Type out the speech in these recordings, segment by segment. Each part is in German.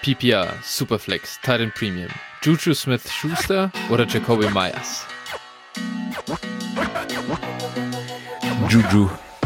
PPR, Superflex, Titan Premium, Juju Smith-Schuster oder Jacoby Myers? Juju.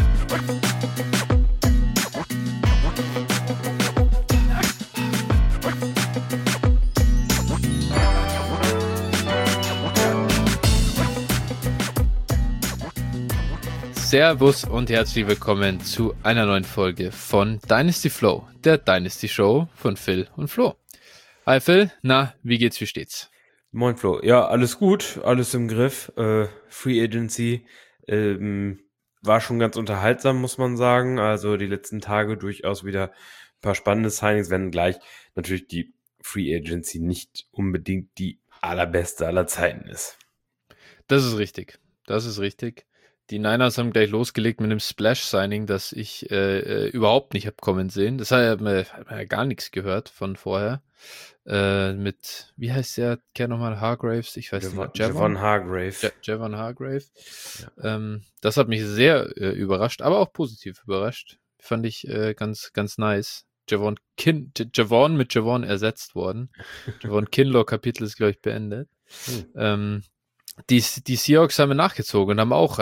Servus und herzlich willkommen zu einer neuen Folge von Dynasty Flow, der Dynasty Show von Phil und Flo. Hi Phil, na, wie geht's, wie steht's? Moin Flo, ja, alles gut, alles im Griff. Free Agency war schon ganz unterhaltsam, muss man sagen. Also die letzten Tage durchaus wieder ein paar spannende Signings, wenn gleich natürlich die Free Agency nicht unbedingt die allerbeste aller Zeiten ist. Das ist richtig, Die Niners haben gleich losgelegt mit einem Splash-Signing, das ich überhaupt nicht habe kommen sehen. Das hat man ja gar nichts gehört von vorher. Mit, wie heißt der Kerl nochmal? Hargraves? Ich weiß nicht. Javon Hargrave. Javon Hargrave. Ja. Das hat mich sehr überrascht, aber auch positiv überrascht. Fand ich ganz, ganz nice. Javon mit Javon ersetzt worden. Javon Kinlaw-Kapitel ist, glaube ich, beendet. Die Seahawks haben nachgezogen und haben auch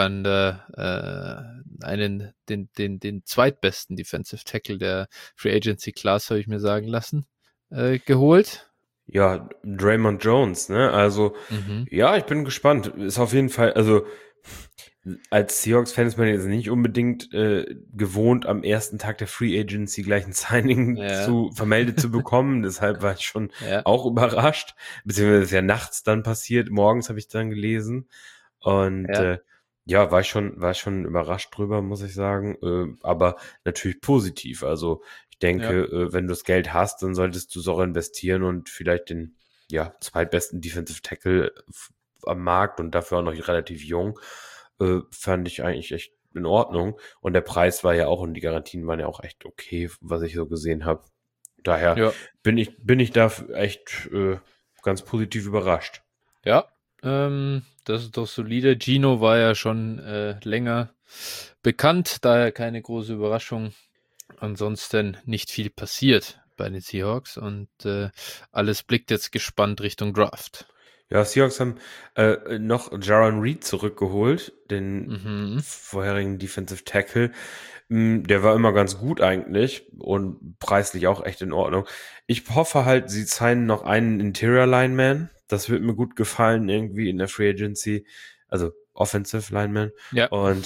den zweitbesten Defensive Tackle der Free Agency Class, habe ich mir sagen lassen, geholt. Ja, Draymond Jones, ne? Also, ja, ich bin gespannt. Ist auf jeden Fall, also als Seahawks-Fan ist man jetzt nicht unbedingt gewohnt, am ersten Tag der Free Agency gleich ein Signing vermeldet zu bekommen. Deshalb war ich schon auch überrascht. Beziehungsweise ist ja nachts dann passiert. Morgens habe ich dann gelesen. Und war ich schon überrascht drüber, muss ich sagen. Aber natürlich positiv. Also ich denke, wenn du das Geld hast, dann solltest du es auch investieren und vielleicht den zweitbesten Defensive Tackle am Markt und dafür auch noch relativ jung. Fand ich eigentlich echt in Ordnung. Und der Preis war ja auch und die Garantien waren ja auch echt okay, was ich so gesehen habe. Daher bin ich da echt ganz positiv überrascht. Ja, das ist doch solide. Gino war ja schon länger bekannt, daher keine große Überraschung. Ansonsten nicht viel passiert bei den Seahawks und alles blickt jetzt gespannt Richtung Draft. Ja, Seahawks haben noch Jaron Reed zurückgeholt, den vorherigen Defensive Tackle. Der war immer ganz gut eigentlich und preislich auch echt in Ordnung. Ich hoffe halt, sie signen noch einen Interior Lineman. Das wird mir gut gefallen irgendwie in der Free Agency. Also Offensive Lineman. Ja. Und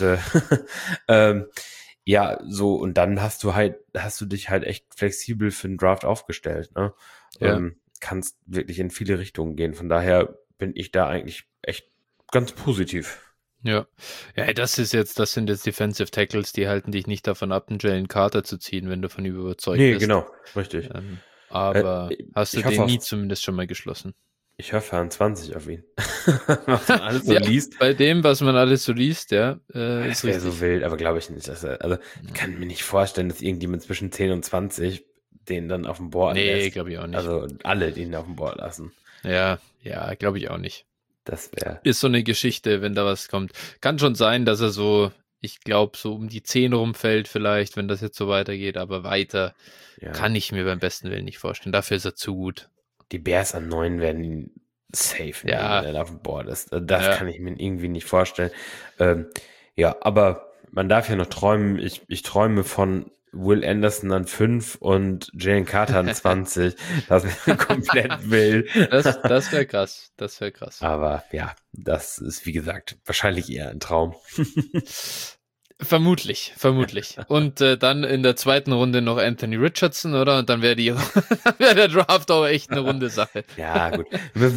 und dann hast du dich halt echt flexibel für den Draft aufgestellt, ne? Ja. Kannst wirklich in viele Richtungen gehen. Von daher bin ich da eigentlich echt ganz positiv. Ja, das sind jetzt Defensive Tackles, die halten dich nicht davon ab, einen Jalen Carter zu ziehen, wenn du von ihm überzeugt bist. Nee, genau, richtig. Aber hast du den nie zumindest schon mal geschlossen? Ich hoffe an 20 auf ihn. Was man alles so liest. Bei dem, was man alles so liest, ist das wäre so wild, aber glaube ich nicht. Ich kann mir nicht vorstellen, dass irgendjemand zwischen 10 und 20 den dann auf dem Board lässt. Nee, glaube ich auch nicht. Also alle den auf dem Board lassen. Ja, glaube ich auch nicht. Das ist so eine Geschichte, wenn da was kommt. Kann schon sein, dass er so, ich glaube, so um die 10 rumfällt vielleicht, wenn das jetzt so weitergeht, aber weiter kann ich mir beim besten Willen nicht vorstellen. Dafür ist er zu gut. Die Bears an 9 werden ihn safe nehmen, wenn er auf dem Board ist. Das kann ich mir irgendwie nicht vorstellen. Aber man darf ja noch träumen. Ich träume von Will Anderson an 5 und Jalen Carter an 20. Das wäre komplett wild. Das wäre krass. Aber das ist, wie gesagt, wahrscheinlich eher ein Traum. Vermutlich. Und dann in der zweiten Runde noch Anthony Richardson, oder? Und dann wäre der Draft auch echt eine runde Sache. Ja, gut. Wir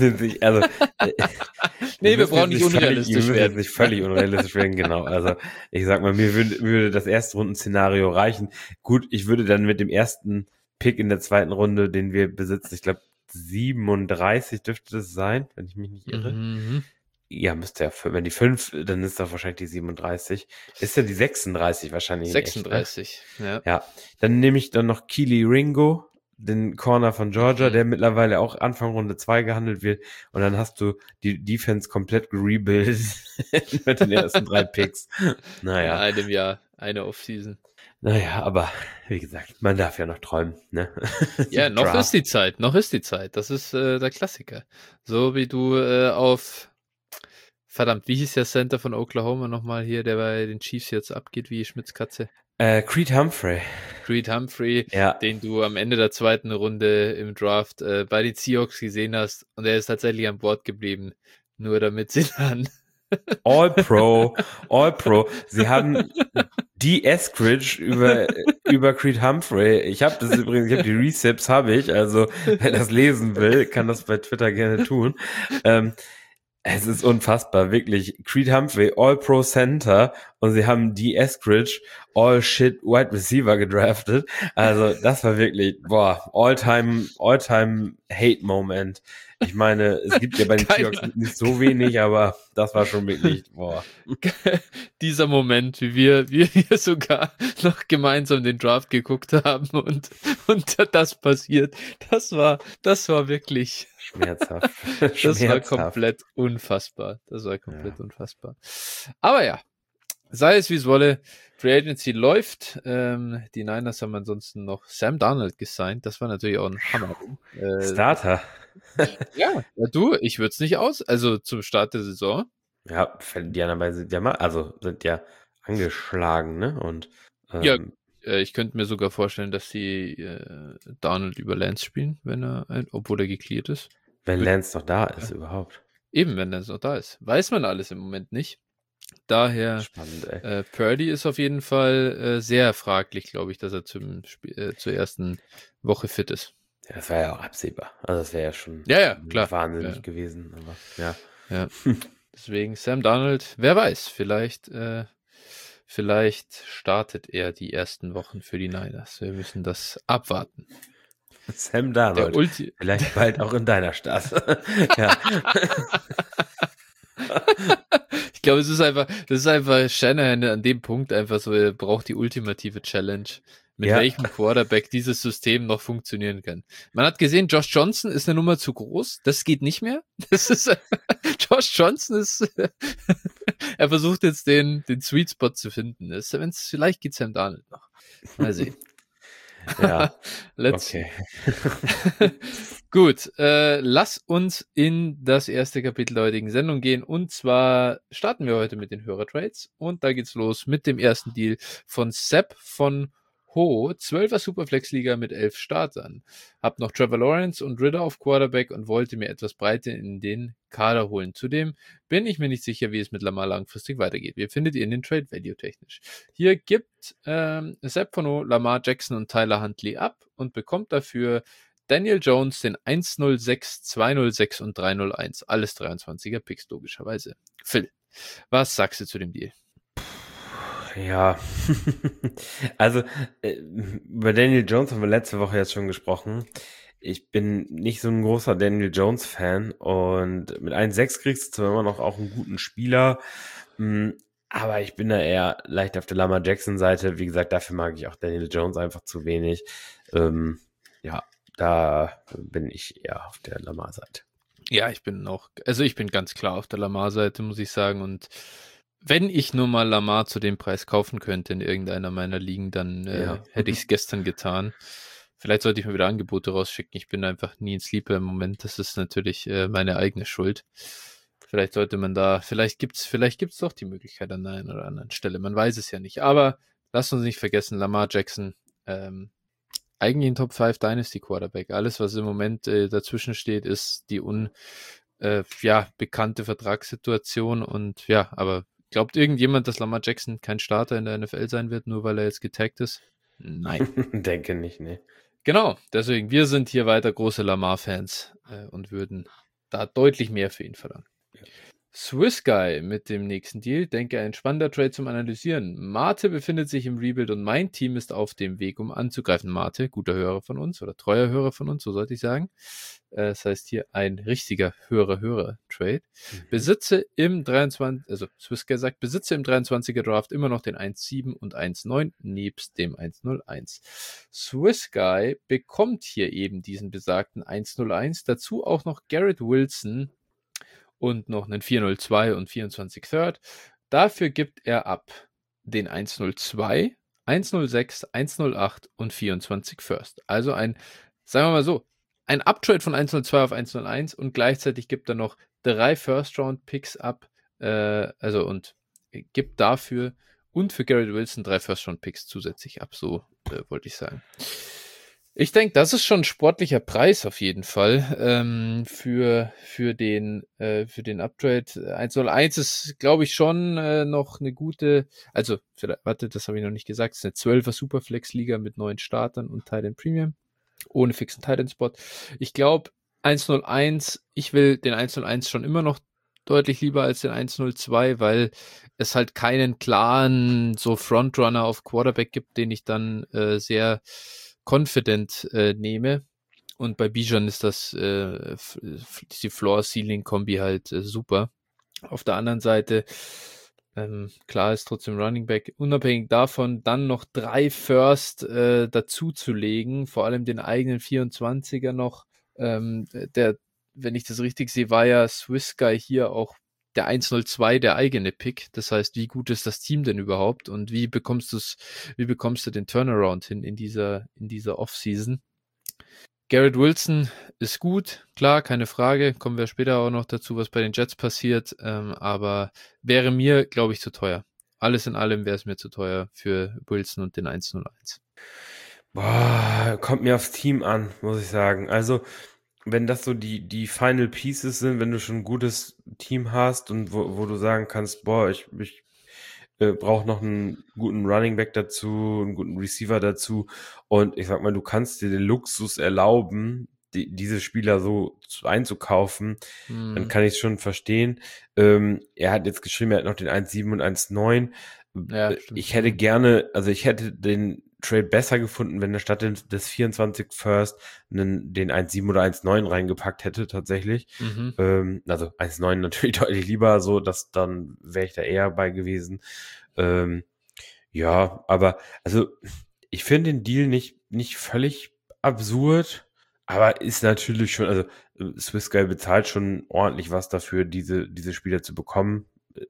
brauchen nicht unrealistisch werden. Jetzt nicht völlig unrealistisch werden, genau. Also ich sag mal, mir würde das Erstrunden-Szenario reichen. Gut, ich würde dann mit dem ersten Pick in der zweiten Runde, den wir besitzen, ich glaube 37 dürfte das sein, wenn ich mich nicht irre. Ja, müsste ja, wenn die 5, dann ist doch wahrscheinlich die 37. Ist ja die 36 wahrscheinlich. 36, echt, ne? Ja, dann nehme ich dann noch Keely Ringo, den Corner von Georgia, der mittlerweile auch Anfang Runde 2 gehandelt wird. Und dann hast du die Defense komplett gerebuildet mit den ersten 3 Picks. Naja. In einem Jahr, eine Offseason. Naja, aber wie gesagt, man darf ja noch träumen, ne? Ja, noch ist die Zeit. Das ist der Klassiker. So wie du verdammt, wie hieß der Center von Oklahoma nochmal hier, der bei den Chiefs jetzt abgeht, wie Schmitz Katze? Creed Humphrey. Creed Humphrey, Ja. den du am Ende der zweiten Runde im Draft bei den Seahawks gesehen hast und er ist tatsächlich an Bord geblieben, nur damit sie dann All-Pro. Sie haben die Eskridge über Creed Humphrey. Ich habe die Receipts also wer das lesen will, kann das bei Twitter gerne tun. Es ist unfassbar, wirklich. Creed Humphrey, All-Pro Center und sie haben die Eskridge, All-Shit Wide Receiver gedraftet. Also das war wirklich, All-Time Hate-Moment. Ich meine, es gibt ja bei den Seahawks nicht so wenig, aber das war schon wirklich, Dieser Moment, wie wir sogar noch gemeinsam den Draft geguckt haben und das passiert, das war wirklich schmerzhaft. Das war komplett unfassbar. Unfassbar. Aber ja, sei es wie es wolle, Free Agency läuft. Die Niners haben ansonsten noch Sam Darnold gesigned. Das war natürlich auch ein Hammer. Starter. Ja, ich würde es nicht also zum Start der Saison. Ja, die anderen sind ja angeschlagen, ne? Und ich könnte mir sogar vorstellen, dass sie Darnold über Lance spielen, obwohl er geklärt ist. Wenn Lance noch da ist, überhaupt. Eben, wenn Lance noch da ist. Weiß man alles im Moment nicht. Daher, spannend, Purdy ist auf jeden Fall sehr fraglich, glaube ich, dass er zur ersten Woche fit ist. Ja, das war ja auch absehbar. Also das wäre ja schon klar. wahnsinnig gewesen. Aber, ja. Deswegen Sam Darnold, wer weiß, vielleicht startet er die ersten Wochen für die Niners. Wir müssen das abwarten. Sam Darnold, vielleicht bald auch in deiner Stadt. Ja. Ich glaube, das ist einfach Shanahan an dem Punkt einfach so, er braucht die ultimative Challenge, mit welchem Quarterback dieses System noch funktionieren kann. Man hat gesehen, Josh Johnson ist eine Nummer zu groß, das geht nicht mehr. Josh Johnson er versucht jetzt den Sweet Spot zu finden. Vielleicht geht Sam Darnold noch. Mal sehen. Ja, okay. Gut, lass uns in das erste Kapitel der heutigen Sendung gehen und zwar starten wir heute mit den Hörertrades und da geht's los mit dem ersten Deal von Sepp von Ho, 12er Superflex-Liga mit 11 Startern. Hab noch Trevor Lawrence und Ridder auf Quarterback und wollte mir etwas Breite in den Kader holen. Zudem bin ich mir nicht sicher, wie es mit Lamar langfristig weitergeht. Wie findet ihr in den Trade Value technisch? Hier gibt Sepp von Ho, Lamar Jackson und Tyler Huntley ab und bekommt dafür Daniel Jones den 106, 206 und 301. Alles 23er Picks, logischerweise. Phil, was sagst du zu dem Deal? Ja, also über Daniel Jones haben wir letzte Woche jetzt schon gesprochen. Ich bin nicht so ein großer Daniel Jones Fan und mit 1,6 kriegst du zwar immer noch auch einen guten Spieler, aber ich bin da eher leicht auf der Lamar Jackson Seite. Wie gesagt, dafür mag ich auch Daniel Jones einfach zu wenig. Da bin ich eher auf der Lamar Seite. Ja, ich bin ganz klar auf der Lamar Seite, muss ich sagen, und wenn ich nur mal Lamar zu dem Preis kaufen könnte in irgendeiner meiner Ligen, dann hätte ich es gestern getan. Vielleicht sollte ich mir wieder Angebote rausschicken. Ich bin einfach nie in Sleeper im Moment. Das ist natürlich meine eigene Schuld. Vielleicht sollte man vielleicht gibt's doch die Möglichkeit an der einen oder anderen Stelle. Man weiß es ja nicht. Aber lasst uns nicht vergessen, Lamar Jackson, eigentlich ein Top 5 Dynasty Quarterback. Alles, was im Moment dazwischen steht, ist die bekannte Vertragssituation und aber glaubt irgendjemand, dass Lamar Jackson kein Starter in der NFL sein wird, nur weil er jetzt getaggt ist? Nein. Denke nicht, ne. Genau, deswegen, wir sind hier weiter große Lamar-Fans und würden da deutlich mehr für ihn verlangen. Ja. Swiss Guy mit dem nächsten Deal, denke ein spannender Trade zum Analysieren. Mate befindet sich im Rebuild und mein Team ist auf dem Weg, um anzugreifen. Mate, guter Hörer von uns oder treuer Hörer von uns, so sollte ich sagen. Das heißt hier ein richtiger Hörer-Trade. Besitze im 23er Draft immer noch den 1,7 und 1,9 nebst dem 1,01. Swiss Guy bekommt hier eben diesen besagten 1,01, dazu auch noch Garrett Wilson und noch einen 402 und 24 Third. Dafür gibt er ab den 102, 106, 108 und 24 First. Also sagen wir mal so, ein Uptrade von 102 auf 101 und gleichzeitig gibt er noch 3 First-Round-Picks ab, und gibt dafür und für Garrett Wilson 3 First-Round-Picks zusätzlich ab, so wollte ich sagen. Ich denke, das ist schon ein sportlicher Preis auf jeden Fall für den Uptrade. 101 ist, glaube ich, schon noch eine gute, das habe ich noch nicht gesagt, es ist eine 12er Superflex-Liga mit 9 Startern und Tight Premium, ohne fixen Tight Spot. Ich glaube, 101, ich will den 101 schon immer noch deutlich lieber als den 102, weil es halt keinen klaren so Frontrunner auf Quarterback gibt, den ich dann sehr confident nehme. Und bei Bijan ist das die Floor-Ceiling-Kombi halt super. Auf der anderen Seite, klar ist trotzdem Running Back. Unabhängig davon, dann noch 3 First dazu zu legen, vor allem den eigenen 24er noch. Wenn ich das richtig sehe, war ja Swiss Guy hier auch der 102 der eigene Pick. Das heißt, wie gut ist das Team denn überhaupt und wie bekommst du den Turnaround hin in dieser Offseason? Garrett Wilson ist gut, klar, keine Frage. Kommen wir später auch noch dazu, was bei den Jets passiert. Aber wäre mir, glaube ich, zu teuer. Alles in allem wäre es mir zu teuer für Wilson und den 101. Boah, kommt mir aufs Team an, muss ich sagen. Also, wenn das so die Final Pieces sind, wenn du schon ein gutes Team hast und wo du sagen kannst, boah, ich brauche noch einen guten Running Back dazu, einen guten Receiver dazu und ich sag mal, du kannst dir den Luxus erlauben, diese Spieler so einzukaufen, dann kann ich es schon verstehen. Er hat jetzt geschrieben, er hat noch den 1,7 und 1,9. Ja, ich hätte gerne, also ich hätte den Trade besser gefunden, wenn er statt des 24 First den 1,7 oder 1,9 reingepackt hätte, tatsächlich. Also 1,9 natürlich deutlich lieber, so, dann wäre ich da eher bei gewesen. Ja, aber also ich finde den Deal nicht völlig absurd, aber ist natürlich schon, also Swiss Guy bezahlt schon ordentlich was dafür, diese Spieler zu bekommen.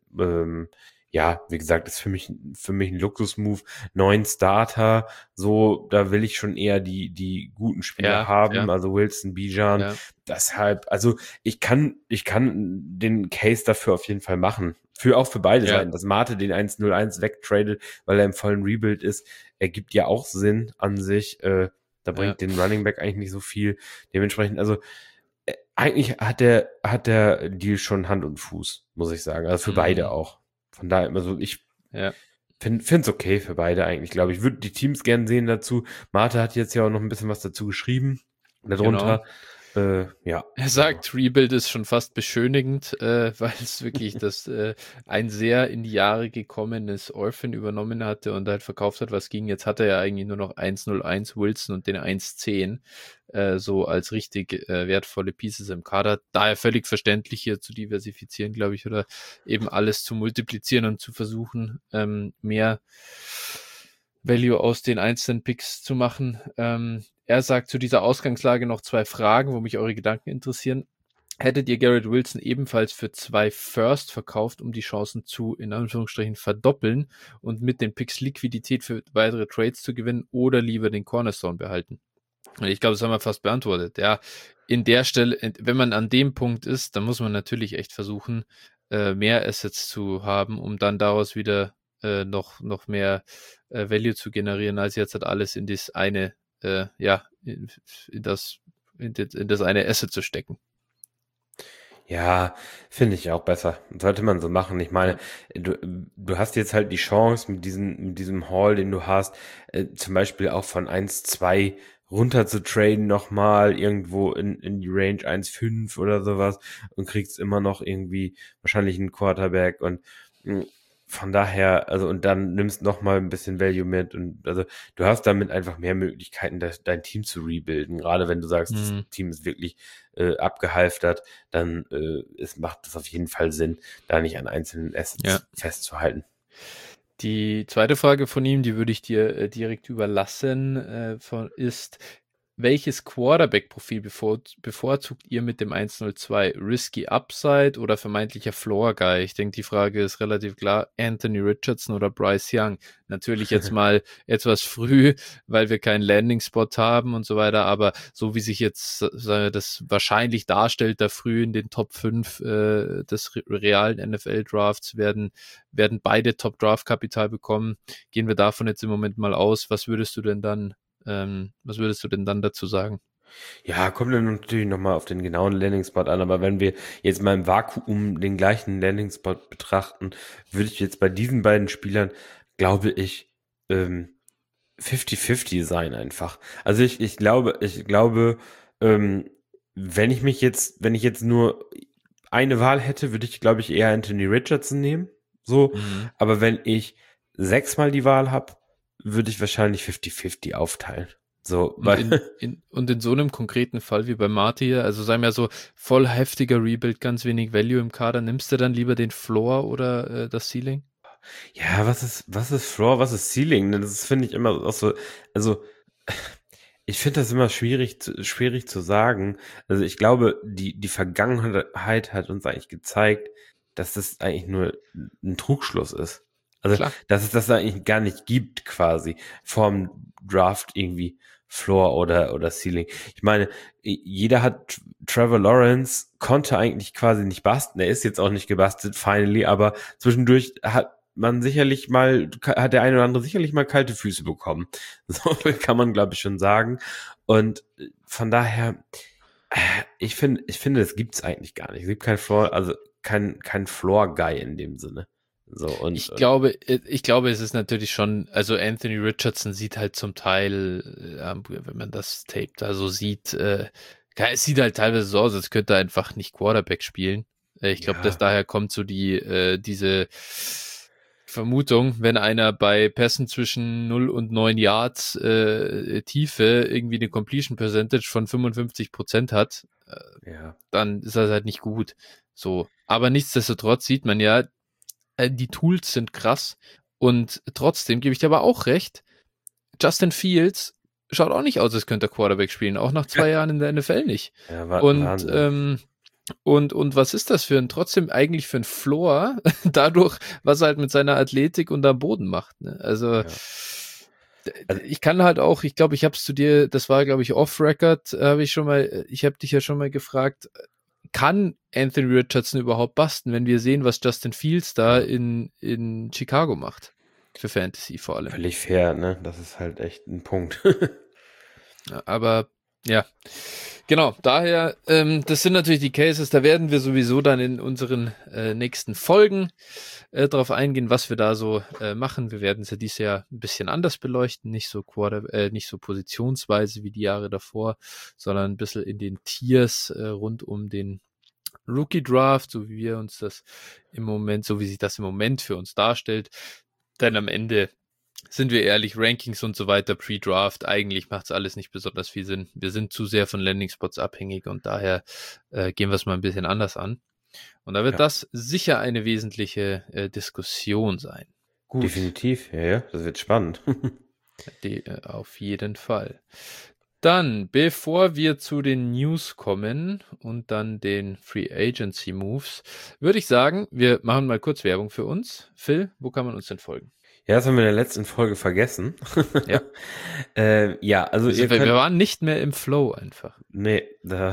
Ja, wie gesagt, ist für mich ein Luxusmove. 9 Starter, so, da will ich schon eher die guten Spieler haben, also Wilson, Bijan. Ja. Deshalb, also ich kann den Case dafür auf jeden Fall machen. Auch für beide Seiten, dass Mate den 1-0-1 wegtradet, weil er im vollen Rebuild ist, ergibt ja auch Sinn an sich. Da bringt den Running Back eigentlich nicht so viel. Dementsprechend, also eigentlich hat der Deal schon Hand und Fuß, muss ich sagen. Also für beide auch. Von daher, also ich finde es okay für beide eigentlich, glaube ich. Würde die Teams gern sehen dazu. Mate hat jetzt ja auch noch ein bisschen was dazu geschrieben. Darunter. Genau. Ja. Er sagt, Rebuild ist schon fast beschönigend, weil es wirklich ein sehr in die Jahre gekommenes Orphan übernommen hatte und halt verkauft hat, was ging. Jetzt hat er ja eigentlich nur noch 1-0-1 Wilson und den 1-10 so als richtig wertvolle Pieces im Kader. Daher völlig verständlich hier zu diversifizieren, glaube ich, oder eben alles zu multiplizieren und zu versuchen, mehr Value aus den einzelnen Picks zu machen. Er sagt zu dieser Ausgangslage noch 2 Fragen, wo mich eure Gedanken interessieren. Hättet ihr Garrett Wilson ebenfalls für 2 First verkauft, um die Chancen zu, in Anführungsstrichen, verdoppeln und mit den Picks Liquidität für weitere Trades zu gewinnen oder lieber den Cornerstone behalten? Und ich glaube, das haben wir fast beantwortet. Ja, in der Stelle, wenn man an dem Punkt ist, dann muss man natürlich echt versuchen, mehr Assets zu haben, um dann daraus wieder noch mehr Value zu generieren, als jetzt halt alles in das eine in das eine Asset zu stecken. Ja, finde ich auch besser. Sollte man so machen. Ich meine, du hast jetzt halt die Chance mit diesem Haul, den du hast, zum Beispiel auch von 1,2 runter zu traden nochmal irgendwo in die Range 1,5 oder sowas und kriegst immer noch irgendwie wahrscheinlich einen Quarterback und von daher, also und dann nimmst noch mal ein bisschen Value mit und also du hast damit einfach mehr Möglichkeiten, dein Team zu rebuilden. Gerade wenn du sagst, das Team ist wirklich abgehalftert, dann macht das auf jeden Fall Sinn, da nicht an einzelnen Assets festzuhalten. Die zweite Frage von ihm, die würde ich dir direkt überlassen, ist, welches Quarterback-Profil bevorzugt ihr mit dem 102? Risky Upside oder vermeintlicher Floor-Guy? Ich denke, die Frage ist relativ klar. Anthony Richardson oder Bryce Young? Natürlich jetzt mal etwas früh, weil wir keinen Landing-Spot haben und so weiter, aber so wie sich jetzt das wahrscheinlich darstellt, da früh in den Top 5 des realen NFL-Drafts werden beide Top-Draft-Kapital bekommen. Gehen wir davon jetzt im Moment mal aus. Was würdest du denn dann dazu sagen? Ja, kommt dann natürlich nochmal auf den genauen Landing-Spot an, aber wenn wir jetzt mal im Vakuum den gleichen Landing-Spot betrachten, würde ich jetzt bei diesen beiden Spielern, glaube ich, 50-50 sein einfach. Also ich glaube, wenn ich jetzt nur eine Wahl hätte, würde ich, glaube ich, eher Anthony Richardson nehmen. So, aber wenn ich 6-mal die Wahl habe, würde ich wahrscheinlich 50-50 aufteilen. So, und in so einem konkreten Fall wie bei Marty hier, also sagen wir so, voll heftiger Rebuild, ganz wenig Value im Kader, nimmst du dann lieber den Floor oder das Ceiling? Ja, was ist Floor, was ist Ceiling? Das finde ich immer auch so, also ich finde das immer schwierig zu sagen. Also ich glaube, die Vergangenheit hat uns eigentlich gezeigt, dass das eigentlich nur ein Trugschluss ist. Also, Klar. dass es das eigentlich gar nicht gibt, quasi, vorm Draft irgendwie Floor oder Ceiling. Ich meine, jeder hat Trevor Lawrence, konnte eigentlich quasi nicht basten. Er ist jetzt auch nicht gebastelt, finally, aber zwischendurch hat der eine oder andere sicherlich mal kalte Füße bekommen. So kann man, glaube ich, schon sagen. Und von daher, ich finde, das gibt's eigentlich gar nicht. Es gibt kein Floor, also kein Floor-Guy in dem Sinne. So, ich glaube, es ist natürlich schon, also Anthony Richardson sieht halt zum Teil, wenn man das tapet, also es sieht halt teilweise so aus, als könnte er einfach nicht Quarterback spielen. Ich glaube, dass daher kommt so diese Vermutung, wenn einer bei Pässen zwischen 0 und 9 Yards Tiefe irgendwie eine Completion Percentage von 55% hat, dann ist das halt nicht gut. So. Aber nichtsdestotrotz sieht man ja, die Tools sind krass und trotzdem gebe ich dir aber auch recht, Justin Fields schaut auch nicht aus, als könnte er Quarterback spielen, auch nach 2 Jahren in der NFL nicht. Ja, und was ist das trotzdem eigentlich für ein Floor, dadurch, was er halt mit seiner Athletik und am Boden macht. Ne? Also ich kann halt auch, ich glaube, ich habe es zu dir, das war, glaube ich, off-Record, ich habe dich ja schon mal gefragt, kann Anthony Richardson überhaupt basten, wenn wir sehen, was Justin Fields da in Chicago macht? Für Fantasy vor allem. Völlig fair, ne? Das ist halt echt ein Punkt. Aber ja, genau, daher, das sind natürlich die Cases, da werden wir sowieso dann in unseren nächsten Folgen drauf eingehen, was wir da so machen. Wir werden es ja dieses Jahr ein bisschen anders beleuchten, nicht so positionsweise wie die Jahre davor, sondern ein bisschen in den Tiers rund um den Rookie Draft, so wie sich das im Moment für uns darstellt. Denn am Ende, sind wir ehrlich, Rankings und so weiter, Pre-Draft, eigentlich macht es alles nicht besonders viel Sinn. Wir sind zu sehr von Landing-Spots abhängig und daher gehen wir es mal ein bisschen anders an. Und da wird das sicher eine wesentliche Diskussion sein. Gut. Definitiv, ja, das wird spannend. Auf jeden Fall. Dann, bevor wir zu den News kommen und dann den Free Agency Moves, würde ich sagen, wir machen mal kurz Werbung für uns. Phil, wo kann man uns denn folgen? Ja, das haben wir in der letzten Folge vergessen. Ja. Also wir waren nicht mehr im Flow einfach. Nee,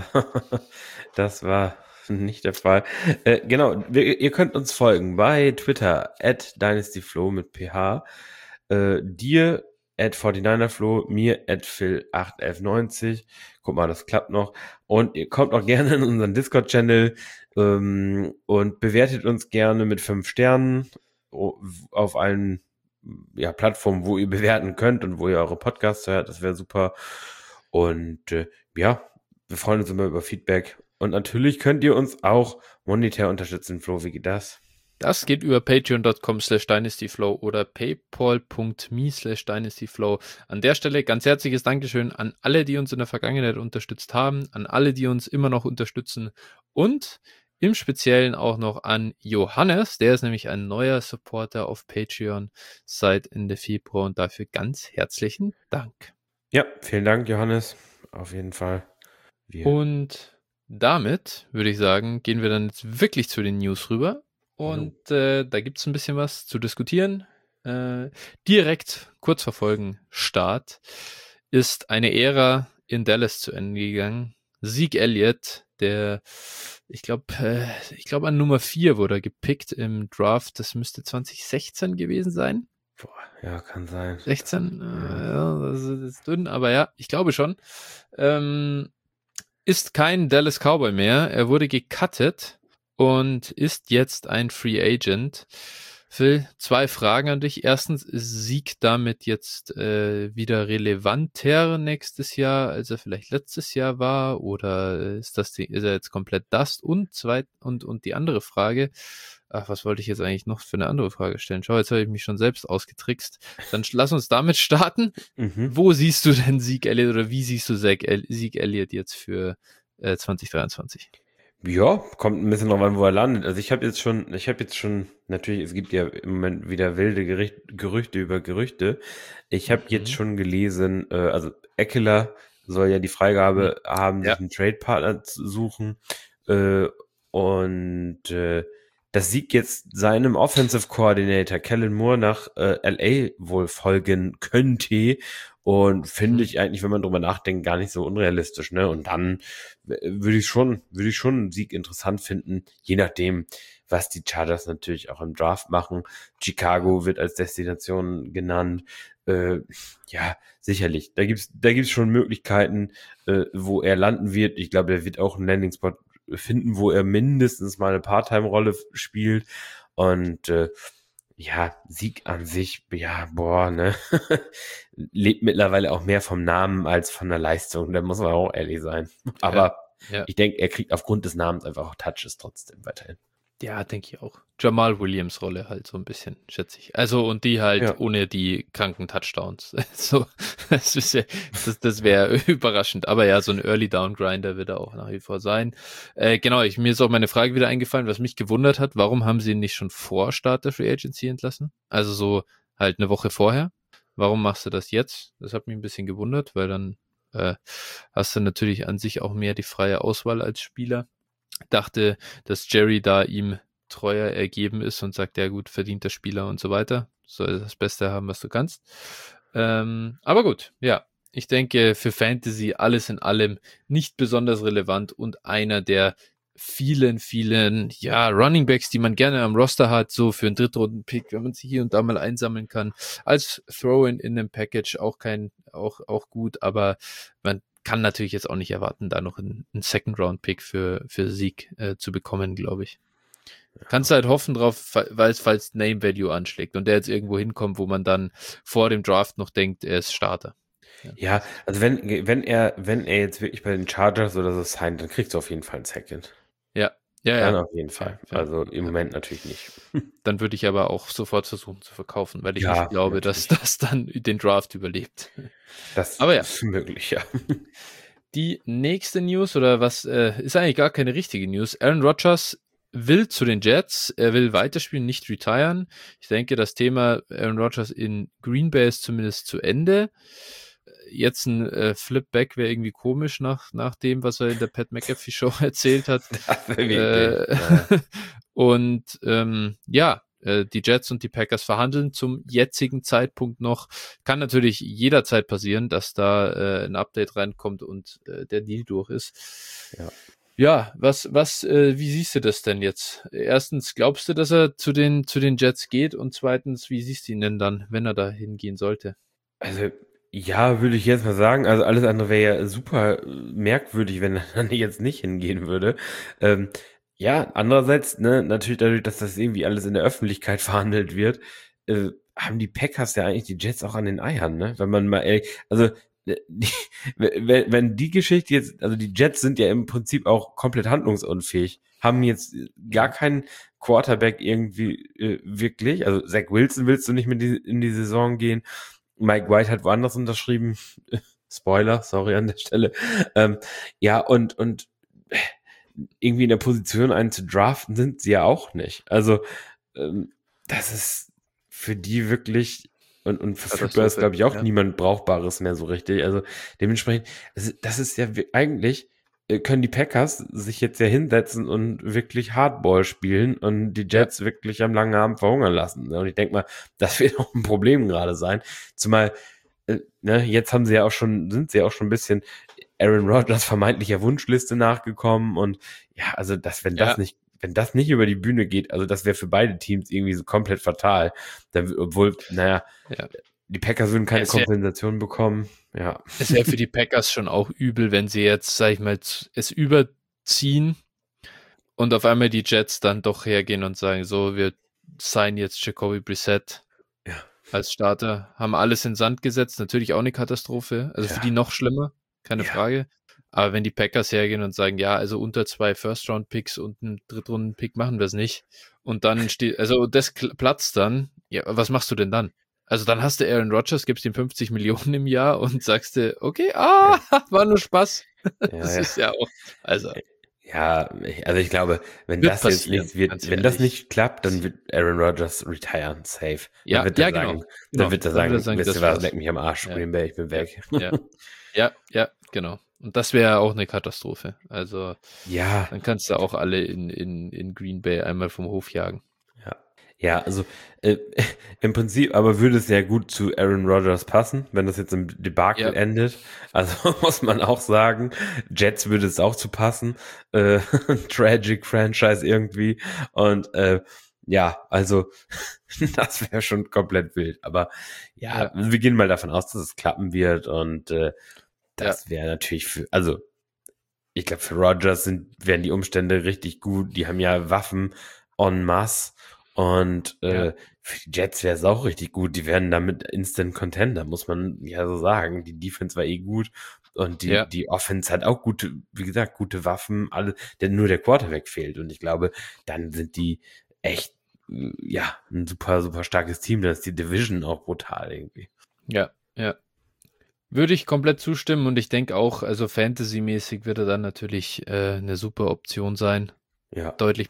das war nicht der Fall. Genau, ihr könnt uns folgen bei Twitter @dynastyflow mit PH, dir @49erflow, mir @phil81190. Guck mal, das klappt noch. Und ihr kommt auch gerne in unseren Discord-Channel und bewertet uns gerne mit 5 Sternen auf allen Plattformen, wo ihr bewerten könnt und wo ihr eure Podcasts hört. Das wäre super. Und wir freuen uns immer über Feedback. Und natürlich könnt ihr uns auch monetär unterstützen. Flo, wie geht das? Das geht über patreon.com/dynastyflow oder paypal.me/dynastyflow. An der Stelle ganz herzliches Dankeschön an alle, die uns in der Vergangenheit unterstützt haben, an alle, die uns immer noch unterstützen und im Speziellen auch noch an Johannes, der ist nämlich ein neuer Supporter auf Patreon seit Ende Februar und dafür ganz herzlichen Dank. Ja, vielen Dank, Johannes. auf jeden Fall. Und damit würde ich sagen, gehen wir dann jetzt wirklich zu den News rüber. Und da gibt es ein bisschen was zu diskutieren. Direkt kurz vor Folgenstart ist eine Ära in Dallas zu Ende gegangen. Zeke Elliott, der, ich glaube an Nummer 4 wurde er gepickt im Draft. Das müsste 2016 gewesen sein. Boah, ja, kann sein. 16, ja, das ist dünn, aber ja, ich glaube schon. Ist kein Dallas Cowboy mehr. Er wurde gecuttet und ist jetzt ein Free Agent. Phil, 2 Fragen an dich. Erstens, ist Zeke damit jetzt wieder relevanter nächstes Jahr, als er vielleicht letztes Jahr war? Oder ist er jetzt komplett Dust? Und die andere Frage, was wollte ich jetzt eigentlich noch für eine andere Frage stellen? Schau, jetzt habe ich mich schon selbst ausgetrickst. Dann lass uns damit starten. Wo siehst du denn Zeke Elliott oder wie siehst du Zeke Elliott jetzt für 2023? Ja, kommt ein bisschen drauf an, wo er landet. Also ich habe jetzt schon, natürlich, es gibt ja im Moment wieder wilde Gerüchte über Gerüchte. Ich habe jetzt schon gelesen, also Ekeler soll ja die Freigabe haben, sich einen Trade-Partner zu suchen. Das Sieg jetzt seinem Offensive Coordinator Kellen Moore nach LA wohl folgen könnte. Und finde ich eigentlich, wenn man drüber nachdenkt, gar nicht so unrealistisch, ne? Und dann würde ich schon einen Sieg interessant finden, je nachdem, was die Chargers natürlich auch im Draft machen. Chicago wird als Destination genannt. Ja, sicherlich. Da gibt's schon Möglichkeiten, wo er landen wird. Ich glaube, er wird auch einen Landing-Spot finden, wo er mindestens mal eine Part-Time-Rolle spielt. Und ja, Sieg an sich, ja, ne, lebt mittlerweile auch mehr vom Namen als von der Leistung, da muss man auch ehrlich sein. Aber ich denke, er kriegt aufgrund des Namens einfach auch Touches trotzdem weiterhin. Ja, denke ich auch. Jamal Williams Rolle halt so ein bisschen, schätze ich. Also, und die halt ohne die kranken Touchdowns. So, das wäre überraschend. Aber ja, so ein Early Down Grinder wird er auch nach wie vor sein. Genau, mir ist auch meine Frage wieder eingefallen, was mich gewundert hat. Warum haben sie ihn nicht schon vor Start der Free Agency entlassen? Also so halt eine Woche vorher. Warum machst du das jetzt? Das hat mich ein bisschen gewundert, weil dann hast du natürlich an sich auch mehr die freie Auswahl als Spieler. Dachte, dass Jerry da ihm treuer ergeben ist und sagt, ja gut, verdienter Spieler und so weiter. Soll das Beste haben, was du kannst. Aber gut, ja. Ich denke, für Fantasy alles in allem nicht besonders relevant und einer der vielen, Runningbacks, die man gerne am Roster hat, so für einen Drittrunden-Pick, wenn man sie hier und da mal einsammeln kann. Als Throw-in in einem Package auch gut, aber man kann natürlich jetzt auch nicht erwarten, da noch einen Second-Round-Pick für Sieg zu bekommen, glaube ich. Kannst du halt hoffen drauf, falls Name-Value anschlägt und der jetzt irgendwo hinkommt, wo man dann vor dem Draft noch denkt, er ist Starter. Ja, also wenn er jetzt wirklich bei den Chargers oder so signed, dann kriegst du auf jeden Fall einen Second. Ja. Dann auf jeden Fall. Also im Moment natürlich nicht. Dann würde ich aber auch sofort versuchen zu verkaufen, weil ich nicht glaube, natürlich, dass das dann den Draft überlebt. Das ist möglich, ja. Die nächste News, oder was, ist eigentlich gar keine richtige News. Aaron Rodgers will zu den Jets, er will weiterspielen, nicht retiren. Ich denke, das Thema Aaron Rodgers in Green Bay ist zumindest zu Ende. Jetzt ein Flip-Back wäre irgendwie komisch nach dem, was er in der Pat McAfee Show erzählt hat. Und die Jets und die Packers verhandeln zum jetzigen Zeitpunkt noch. Kann natürlich jederzeit passieren, dass da ein Update reinkommt und der Deal durch ist. Ja, wie siehst du das denn jetzt? Erstens, glaubst du, dass er zu den Jets geht? Und zweitens, wie siehst du ihn denn dann, wenn er da hingehen sollte? Also, ja, würde ich jetzt mal sagen. Also alles andere wäre ja super merkwürdig, wenn er dann jetzt nicht hingehen würde. Ja, andererseits, ne, natürlich dadurch, dass das irgendwie alles in der Öffentlichkeit verhandelt wird, haben die Packers ja eigentlich die Jets auch an den Eiern, ne? Wenn man mal ehrlich, also wenn die Geschichte jetzt, also die Jets sind ja im Prinzip auch komplett handlungsunfähig, haben jetzt gar keinen Quarterback irgendwie wirklich, also Zach Wilson willst du nicht mehr in die Saison gehen, Mike White hat woanders unterschrieben, Spoiler, sorry an der Stelle, ja, und irgendwie in der Position einen zu draften sind sie ja auch nicht, also das ist für die wirklich Und verfügbar ist, glaube ich, auch niemand Brauchbares mehr so richtig. Also dementsprechend, das ist ja eigentlich, können die Packers sich jetzt ja hinsetzen und wirklich Hardball spielen und die Jets wirklich am langen Abend verhungern lassen. Und ich denke mal, das wird auch ein Problem gerade sein. Zumal, jetzt sind sie ja auch schon ein bisschen Aaron Rodgers vermeintlicher Wunschliste nachgekommen und ja, also wenn das nicht über die Bühne geht, also das wäre für beide Teams irgendwie so komplett fatal. Dann, obwohl, die Packers würden keine Kompensation bekommen. Ja. Es wäre für die Packers schon auch übel, wenn sie jetzt, sag ich mal, es überziehen und auf einmal die Jets dann doch hergehen und sagen, so, wir signen jetzt Jacoby Brissett als Starter, haben alles in Sand gesetzt, natürlich auch eine Katastrophe, also für die noch schlimmer, keine Frage. Aber wenn die Packers hergehen und sagen, ja, also unter 2 First-Round-Picks und einen Drittrunden-Pick machen wir es nicht und dann das platzt dann, ja, was machst du denn dann? Also dann hast du Aaron Rodgers, gibst ihm 50 Millionen im Jahr und sagst dir, okay, war nur Spaß. Das ist ja auch, also. Ja, also ich glaube, wenn das jetzt nichts wird, wenn das nicht klappt, dann wird Aaron Rodgers retiren, safe. Ja, dann wird er sagen, wisst ihr was, leck mich am Arsch, Green Bay, ich bin weg. Ja, genau. Und das wäre auch eine Katastrophe. Also, dann kannst du auch alle in Green Bay einmal vom Hof jagen. Ja, also im Prinzip, aber würde es ja gut zu Aaron Rodgers passen, wenn das jetzt im Debakel endet. Also muss man auch sagen, Jets würde es auch zu passen. Tragic Franchise irgendwie. Und also das wäre schon komplett wild. Aber wir gehen mal davon aus, dass es klappen wird. Und das wäre natürlich ich glaube, für Rodgers wären die Umstände richtig gut. Die haben ja Waffen en masse. Und für die Jets wäre es auch richtig gut. Die werden damit Instant Contender, muss man ja so sagen. Die Defense war gut und die Offense hat auch gute Waffen, denn nur der Quarterback fehlt. Und ich glaube, dann sind die echt, ein super, super starkes Team. Dann ist die Division auch brutal irgendwie. Ja. Würde ich komplett zustimmen und ich denke auch, also Fantasy-mäßig wird er dann natürlich eine super Option sein. Ja. Deutlich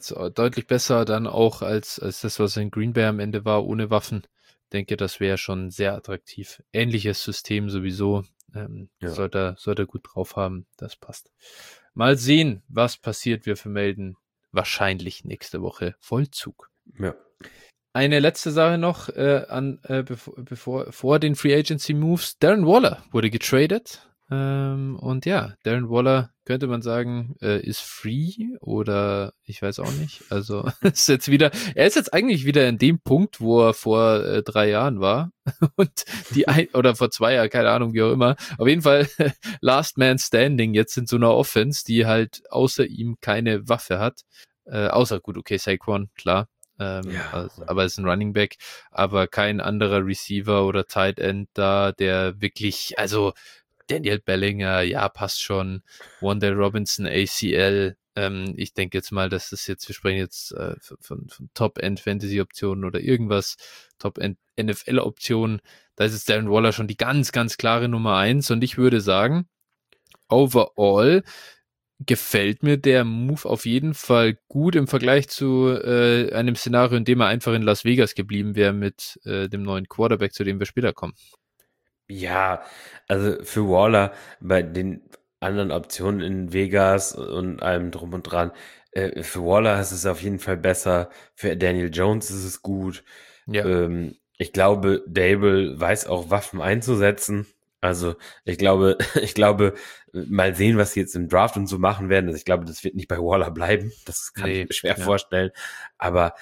besser dann auch als das, was in Green Bay am Ende war, ohne Waffen. Ich denke, das wäre schon sehr attraktiv. Ähnliches System sowieso. Sollte er gut drauf haben. Das passt. Mal sehen, was passiert. Wir vermelden wahrscheinlich nächste Woche Vollzug. Ja. Eine letzte Sache noch vor den Free Agency Moves. Darren Waller wurde getradet. Und Darren Waller, könnte man sagen, ist free oder ich weiß auch nicht. Also er ist jetzt eigentlich wieder in dem Punkt, wo er vor 3 Jahren war und oder vor 2 Jahren, keine Ahnung, wie auch immer. Auf jeden Fall Last Man Standing jetzt in so einer Offense, die halt außer ihm keine Waffe hat. Außer gut, okay, Saquon, klar. Aber es ist ein Running Back, aber kein anderer Receiver oder Tight End da, der wirklich, also Daniel Bellinger, passt schon. Wan'Dale Robinson, ACL. Ich denke jetzt mal, dass wir sprechen jetzt von Top-End-Fantasy-Optionen oder irgendwas, Top-End-NFL-Optionen. Da ist jetzt Darren Waller schon die ganz, ganz klare Nummer 1 und ich würde sagen, overall gefällt mir der Move auf jeden Fall gut im Vergleich zu einem Szenario, in dem er einfach in Las Vegas geblieben wäre mit dem neuen Quarterback, zu dem wir später kommen. Ja, also für Waller bei den anderen Optionen in Vegas und allem drum und dran, für Waller ist es auf jeden Fall besser, für Daniel Jones ist es gut. Ja. Ich glaube, Dable weiß auch Waffen einzusetzen. Also ich glaube, mal sehen, was sie jetzt im Draft und so machen werden. Also ich glaube, das wird nicht bei Waller bleiben. Das kann ich mir schwer vorstellen. Aber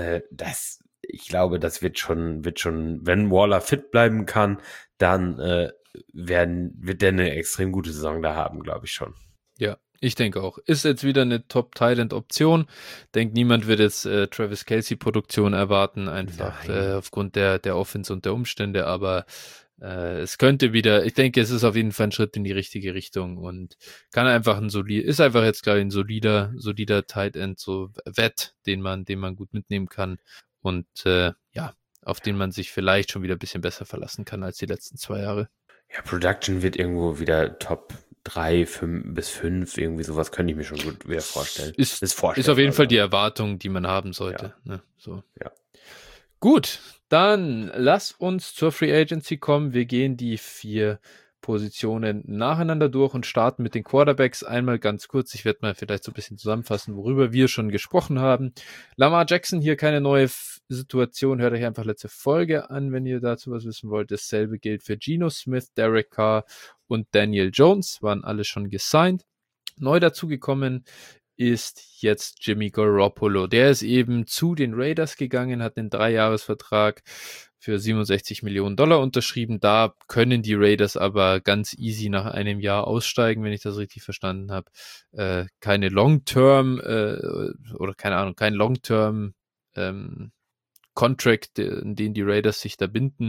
ich glaube, das wird schon, wenn Waller fit bleiben kann, dann wird der eine extrem gute Saison da haben, glaube ich schon. Ja, ich denke auch. Ist jetzt wieder eine Top-Talent-Option. Denkt, niemand wird jetzt Travis Kelce-Produktion erwarten, einfach aufgrund der Offense und der Umstände, aber es könnte wieder, ich denke, es ist auf jeden Fall ein Schritt in die richtige Richtung und kann einfach ist einfach jetzt gleich ein solider Tight End, so Wett, den man gut mitnehmen kann und auf den man sich vielleicht schon wieder ein bisschen besser verlassen kann als die letzten 2 Jahre. Ja, Production wird irgendwo wieder Top 3, 5 bis 5, irgendwie sowas könnte ich mir schon gut wieder vorstellen. Ist auf jeden Fall die Erwartung, die man haben sollte. Ja. Ne? So. Ja. Gut, Dann lass uns zur Free Agency kommen. Wir gehen die 4 Positionen nacheinander durch und starten mit den Quarterbacks. Einmal ganz kurz, ich werde mal vielleicht so ein bisschen zusammenfassen, worüber wir schon gesprochen haben. Lamar Jackson, hier keine neue Situation, hört euch einfach letzte Folge an, wenn ihr dazu was wissen wollt. Dasselbe gilt für Geno Smith, Derek Carr und Daniel Jones, waren alle schon gesigned. Neu dazugekommen ist jetzt Jimmy Garoppolo. Der ist eben zu den Raiders gegangen, hat einen 3-Jahres-Vertrag für $67 Millionen unterschrieben. Da können die Raiders aber ganz easy nach einem Jahr aussteigen, wenn ich das richtig verstanden habe. Keine Long-Term oder keine Ahnung, kein Long-Term Contract, in den die Raiders sich da binden.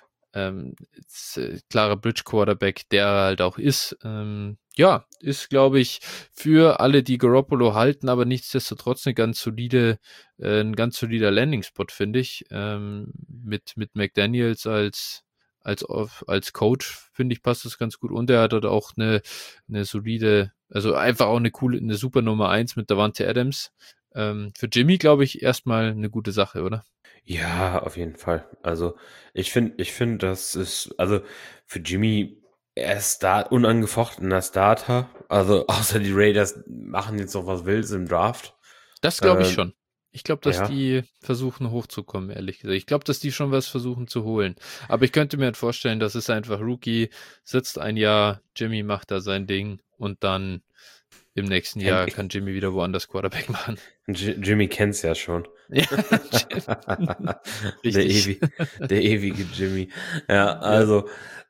Klarer Bridge-Quarterback, der er halt auch ist. Ist, glaube ich, für alle, die Garoppolo halten, aber nichtsdestotrotz ein ganz solider Landing-Spot, finde ich. Mit McDaniels als Coach, finde ich, passt das ganz gut. Und er hat dort auch eine solide, also einfach auch eine super Nummer 1 mit Davante Adams. Für Jimmy, glaube ich, erstmal eine gute Sache, oder? Ja, auf jeden Fall. Also ich finde, das ist, also für Jimmy, er ist unangefochtener Starter. Also außer die Raiders machen jetzt noch was Wildes im Draft. Das glaube ich schon. Ich glaube, dass ja. die versuchen hochzukommen, ehrlich gesagt. Ich glaube, dass die schon was versuchen zu holen. Aber ich könnte mir halt vorstellen, das ist einfach Rookie, sitzt ein Jahr, Jimmy macht da sein Ding und dann im nächsten Jahr kann Jimmy wieder woanders Quarterback machen. Jimmy kennt's ja schon. Ja, der ewige Jimmy. Ja, also,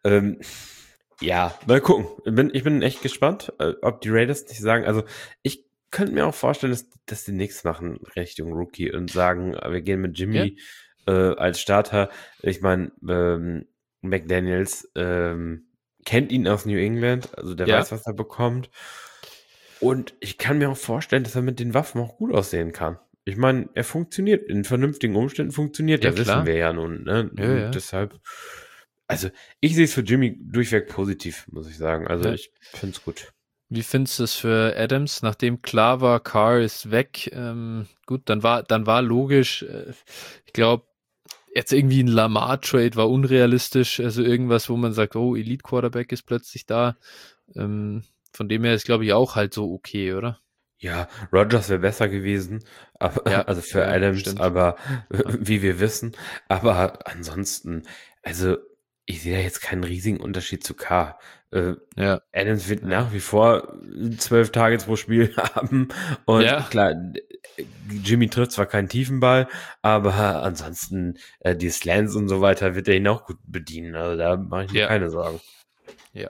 ja, mal gucken. Ich bin echt gespannt, ob die Raiders nicht sagen, also ich könnte mir auch vorstellen, dass die nichts machen Richtung Rookie und sagen, wir gehen mit Jimmy als Starter. Ich meine, McDaniels kennt ihn aus New England, also der weiß, was er bekommt. Und ich kann mir auch vorstellen, dass er mit den Waffen auch gut aussehen kann. Ich meine, er funktioniert, in vernünftigen Umständen funktioniert, ja, das wissen wir ja nun. Ne? Ja. Deshalb, also ich sehe es für Jimmy durchweg positiv, muss ich sagen. Also ich finde es gut. Wie findest du es für Adams, nachdem klar war, Carr ist weg? Gut, dann war logisch, ich glaube, jetzt irgendwie ein Lamar-Trade war unrealistisch, also irgendwas, wo man sagt, oh, Elite-Quarterback ist plötzlich da. Von dem her ist, glaube ich, auch halt so okay, oder? Ja, Rodgers wäre besser gewesen, aber, also für Adams, stimmt. Aber wie wir wissen. Aber ansonsten, also ich sehe da jetzt keinen riesigen Unterschied zu Carr. Adams wird nach wie vor 12 Targets pro Spiel haben. Und klar, Jimmy trifft zwar keinen Tiefenball, aber ansonsten die Slants und so weiter wird er ihn auch gut bedienen. Also da mache ich mir keine Sorgen. Ja.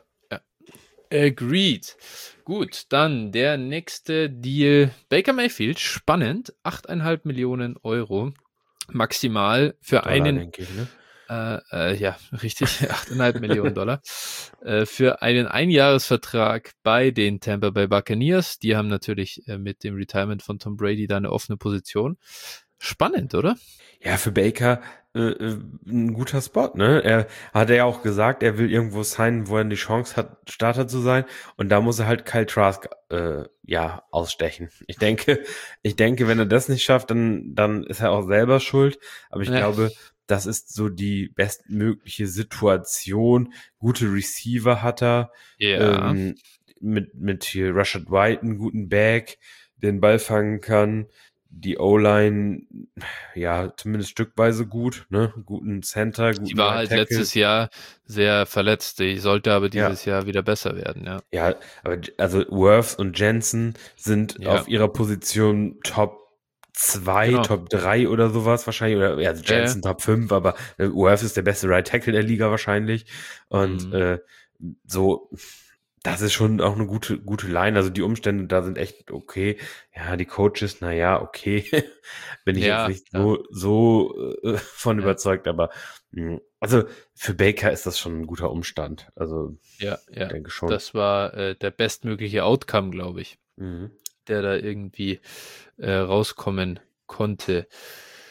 Agreed. Gut, dann der nächste Deal. Baker Mayfield, spannend. 8,5 Millionen Euro. Maximal für Dollar, einen. Denke ich, ne? Ja, richtig. 8,5 Millionen Dollar. Für einen Einjahresvertrag bei den Tampa Bay Buccaneers. Die haben natürlich mit dem Retirement von Tom Brady da eine offene Position. Spannend, oder? Ja, für Baker ein guter Spot, ne? Er hat ja auch gesagt, er will irgendwo signen, wo er die Chance hat, Starter zu sein. Und da muss er halt Kyle Trask ausstechen. Ich denke, wenn er das nicht schafft, dann ist er auch selber schuld. Aber ich glaube, das ist so die bestmögliche Situation. Gute Receiver hat er. Ja. Mit hier Rashad White einen guten Back, den Ball fangen kann. Die O-Line, ja, zumindest stückweise gut, ne? Guten Center, guten Die war halt letztes Jahr sehr verletzt. Die sollte aber dieses Jahr wieder besser werden, ja. Ja, aber also Wirfs und Jensen sind auf ihrer Position Top 2, Top 3 oder sowas wahrscheinlich. Oder also Jensen Top 5, aber Wirfs ist der beste Right Tackle der Liga wahrscheinlich. Und so, das ist schon auch eine gute Line. Also die Umstände da sind echt okay. Ja, die Coaches, naja, okay. Bin ich jetzt nicht so von überzeugt, aber also für Baker ist das schon ein guter Umstand. Also denke schon. Das war der bestmögliche Outcome, glaube ich, der da irgendwie rauskommen konnte.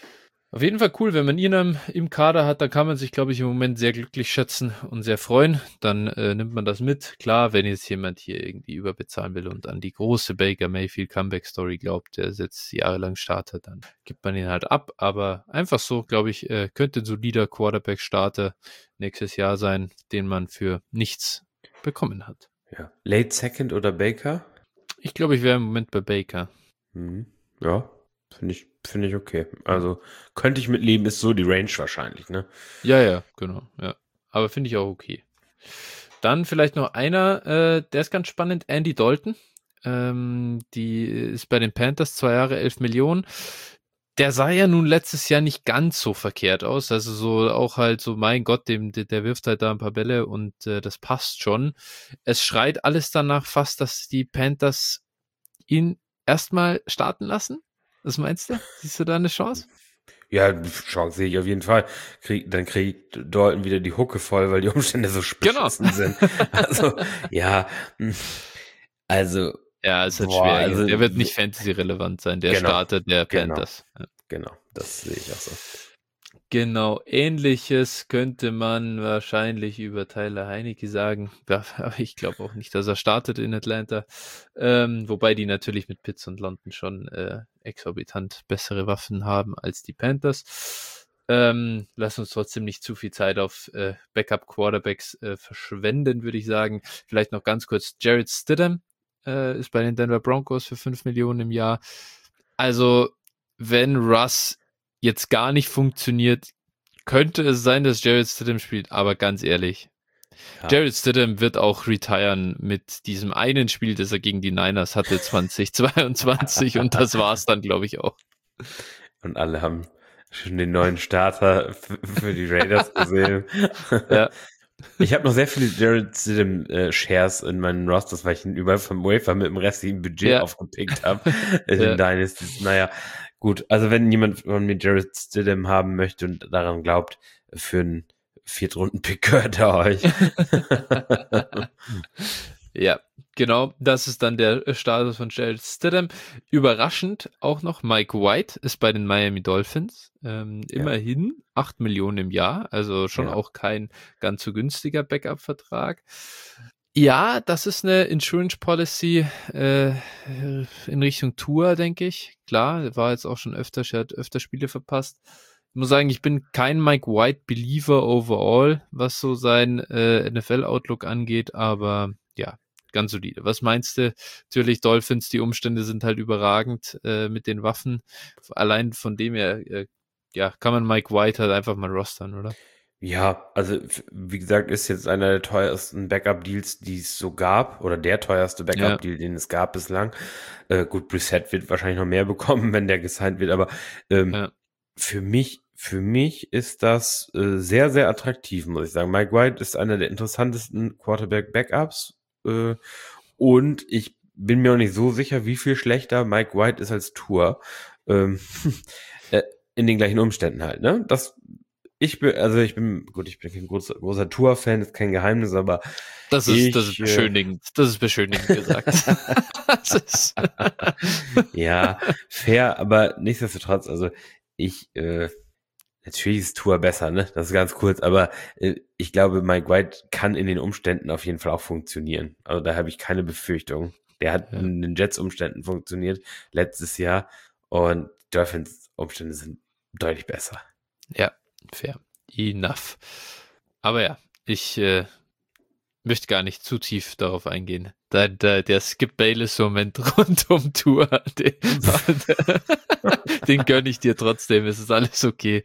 Auf jeden Fall cool, wenn man ihn im Kader hat, dann kann man sich, glaube ich, im Moment sehr glücklich schätzen und sehr freuen. Dann nimmt man das mit. Klar, wenn jetzt jemand hier irgendwie überbezahlen will und an die große Baker Mayfield Comeback-Story glaubt, der jetzt jahrelang startet, dann gibt man ihn halt ab. Aber einfach so, glaube ich, könnte ein solider Quarterback-Starter nächstes Jahr sein, den man für nichts bekommen hat. Ja. Late Second oder Baker? Ich glaube, ich wäre im Moment bei Baker. Ja, finde ich okay. Also könnte ich mitleben, ist so die Range wahrscheinlich, ne? Ja, genau, ja. Aber finde ich auch okay. Dann vielleicht noch einer, der ist ganz spannend, Andy Dalton. Die ist bei den Panthers 2 Jahre, 11 Millionen. Der sah ja nun letztes Jahr nicht ganz so verkehrt aus. Also so auch halt so, mein Gott, der wirft halt da ein paar Bälle und das passt schon. Es schreit alles danach fast, dass die Panthers ihn erstmal starten lassen. Was meinst du? Siehst du da eine Chance? Ja, Chance sehe ich auf jeden Fall. Dann kriegt Dalton wieder die Hucke voll, weil die Umstände so beschissen sind. Also, ja, also. Ja, es wird schwer. Also, der wird nicht Fantasy-relevant sein. Der Starter der Panthers. Genau, das sehe ich auch so. Genau, Ähnliches könnte man wahrscheinlich über Tyler Heinicke sagen. Aber ich glaube auch nicht, dass er startet in Atlanta. Wobei die natürlich mit Pitts und London schon exorbitant bessere Waffen haben als die Panthers. Lass uns trotzdem nicht zu viel Zeit auf Backup-Quarterbacks verschwenden, würde ich sagen. Vielleicht noch ganz kurz, Jarrett Stidham ist bei den Denver Broncos für 5 Millionen im Jahr. Also, wenn Russ jetzt gar nicht funktioniert, könnte es sein, dass Jarrett Stidham spielt, aber ganz ehrlich, Jarrett Stidham wird auch retiren mit diesem einen Spiel, das er gegen die Niners hatte 2022 und das war's dann, glaube ich, auch. Und alle haben schon den neuen Starter für die Raiders gesehen. Ja. Ich habe noch sehr viele Jarrett Stidham Shares in meinen Rosters, weil ich ihn überall vom Wafer mit dem restlichen Budget aufgepickt habe. In Dynasty. Naja, gut. Also wenn jemand von mir Jarrett Stidham haben möchte und daran glaubt, für einen Viertrunden-Pick gehört er euch. Ja, genau. Das ist dann der Status von Jarrett Stidham. Überraschend auch noch Mike White ist bei den Miami Dolphins. Immerhin 8 Millionen im Jahr, also schon auch kein ganz so günstiger Backup-Vertrag. Ja, das ist eine Insurance Policy in Richtung Tour, denke ich. Klar, war jetzt auch schon öfter Spiele verpasst. Ich muss sagen, ich bin kein Mike White Believer overall, was so sein NFL-Outlook angeht, aber ja, ganz solide. Was meinst du? Natürlich Dolphins, die Umstände sind halt überragend mit den Waffen. Allein von dem her, kann man Mike White halt einfach mal rostern, oder? Ja, also wie gesagt, ist jetzt einer der teuersten Backup-Deals, die es so gab, oder der teuerste Backup-Deal, den es gab bislang. Gut, Brissett wird wahrscheinlich noch mehr bekommen, wenn der gesigned wird, aber für mich ist das sehr, sehr attraktiv, muss ich sagen. Mike White ist einer der interessantesten Quarterback-Backups und ich bin mir auch nicht so sicher, wie viel schlechter Mike White ist als Tour. In den gleichen Umständen halt, ne? Ich bin kein großer Tour-Fan, ist kein Geheimnis, aber das ist beschönigend. Das ist beschönigend gesagt. Ja, fair, aber nichtsdestotrotz, also natürlich ist Tour besser, ne? Das ist ganz kurz, aber ich glaube, Mike White kann in den Umständen auf jeden Fall auch funktionieren. Also da habe ich keine Befürchtung. Der hat in den Jets-Umständen funktioniert letztes Jahr und Dolphins-Umstände sind deutlich besser. Ja, fair. Enough. Aber ja, ich möchte gar nicht zu tief darauf eingehen. Der Skip Bayless-Moment rund um Tour, den gönne ich dir trotzdem, es ist alles okay.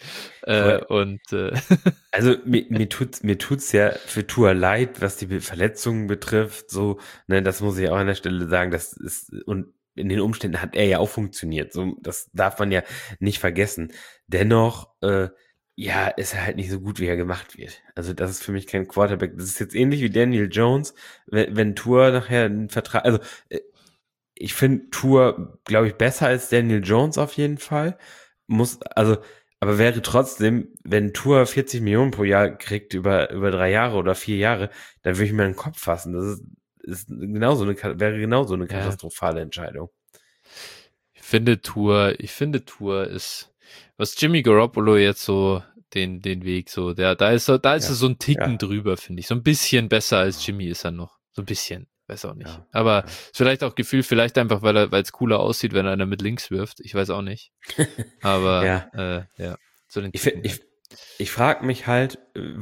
Also mir tut's ja für Tour leid, was die Verletzungen betrifft, so, ne, das muss ich auch an der Stelle sagen, das ist, und in den Umständen hat er ja auch funktioniert, so, das darf man ja nicht vergessen. Dennoch, ist er halt nicht so gut, wie er gemacht wird. Also das ist für mich kein Quarterback. Das ist jetzt ähnlich wie Daniel Jones, wenn Tour nachher einen Vertrag, also ich finde Tour, glaube ich, besser als Daniel Jones auf jeden Fall. Aber wäre trotzdem, wenn Tour 40 Millionen pro Jahr kriegt über 3 Jahre oder 4 Jahre, dann würde ich mir den Kopf fassen. Das wäre genauso eine katastrophale Entscheidung. Ich finde Tour ist Was Jimmy Garoppolo jetzt so den Weg so, da ist er so ein Ticken drüber, finde ich. So ein bisschen besser als Jimmy ist er noch. So ein bisschen. Weiß auch nicht. Ja, aber vielleicht auch Gefühl, vielleicht einfach, weil es cooler aussieht, wenn einer mit links wirft. Ich weiß auch nicht. Aber so den ich frage mich halt,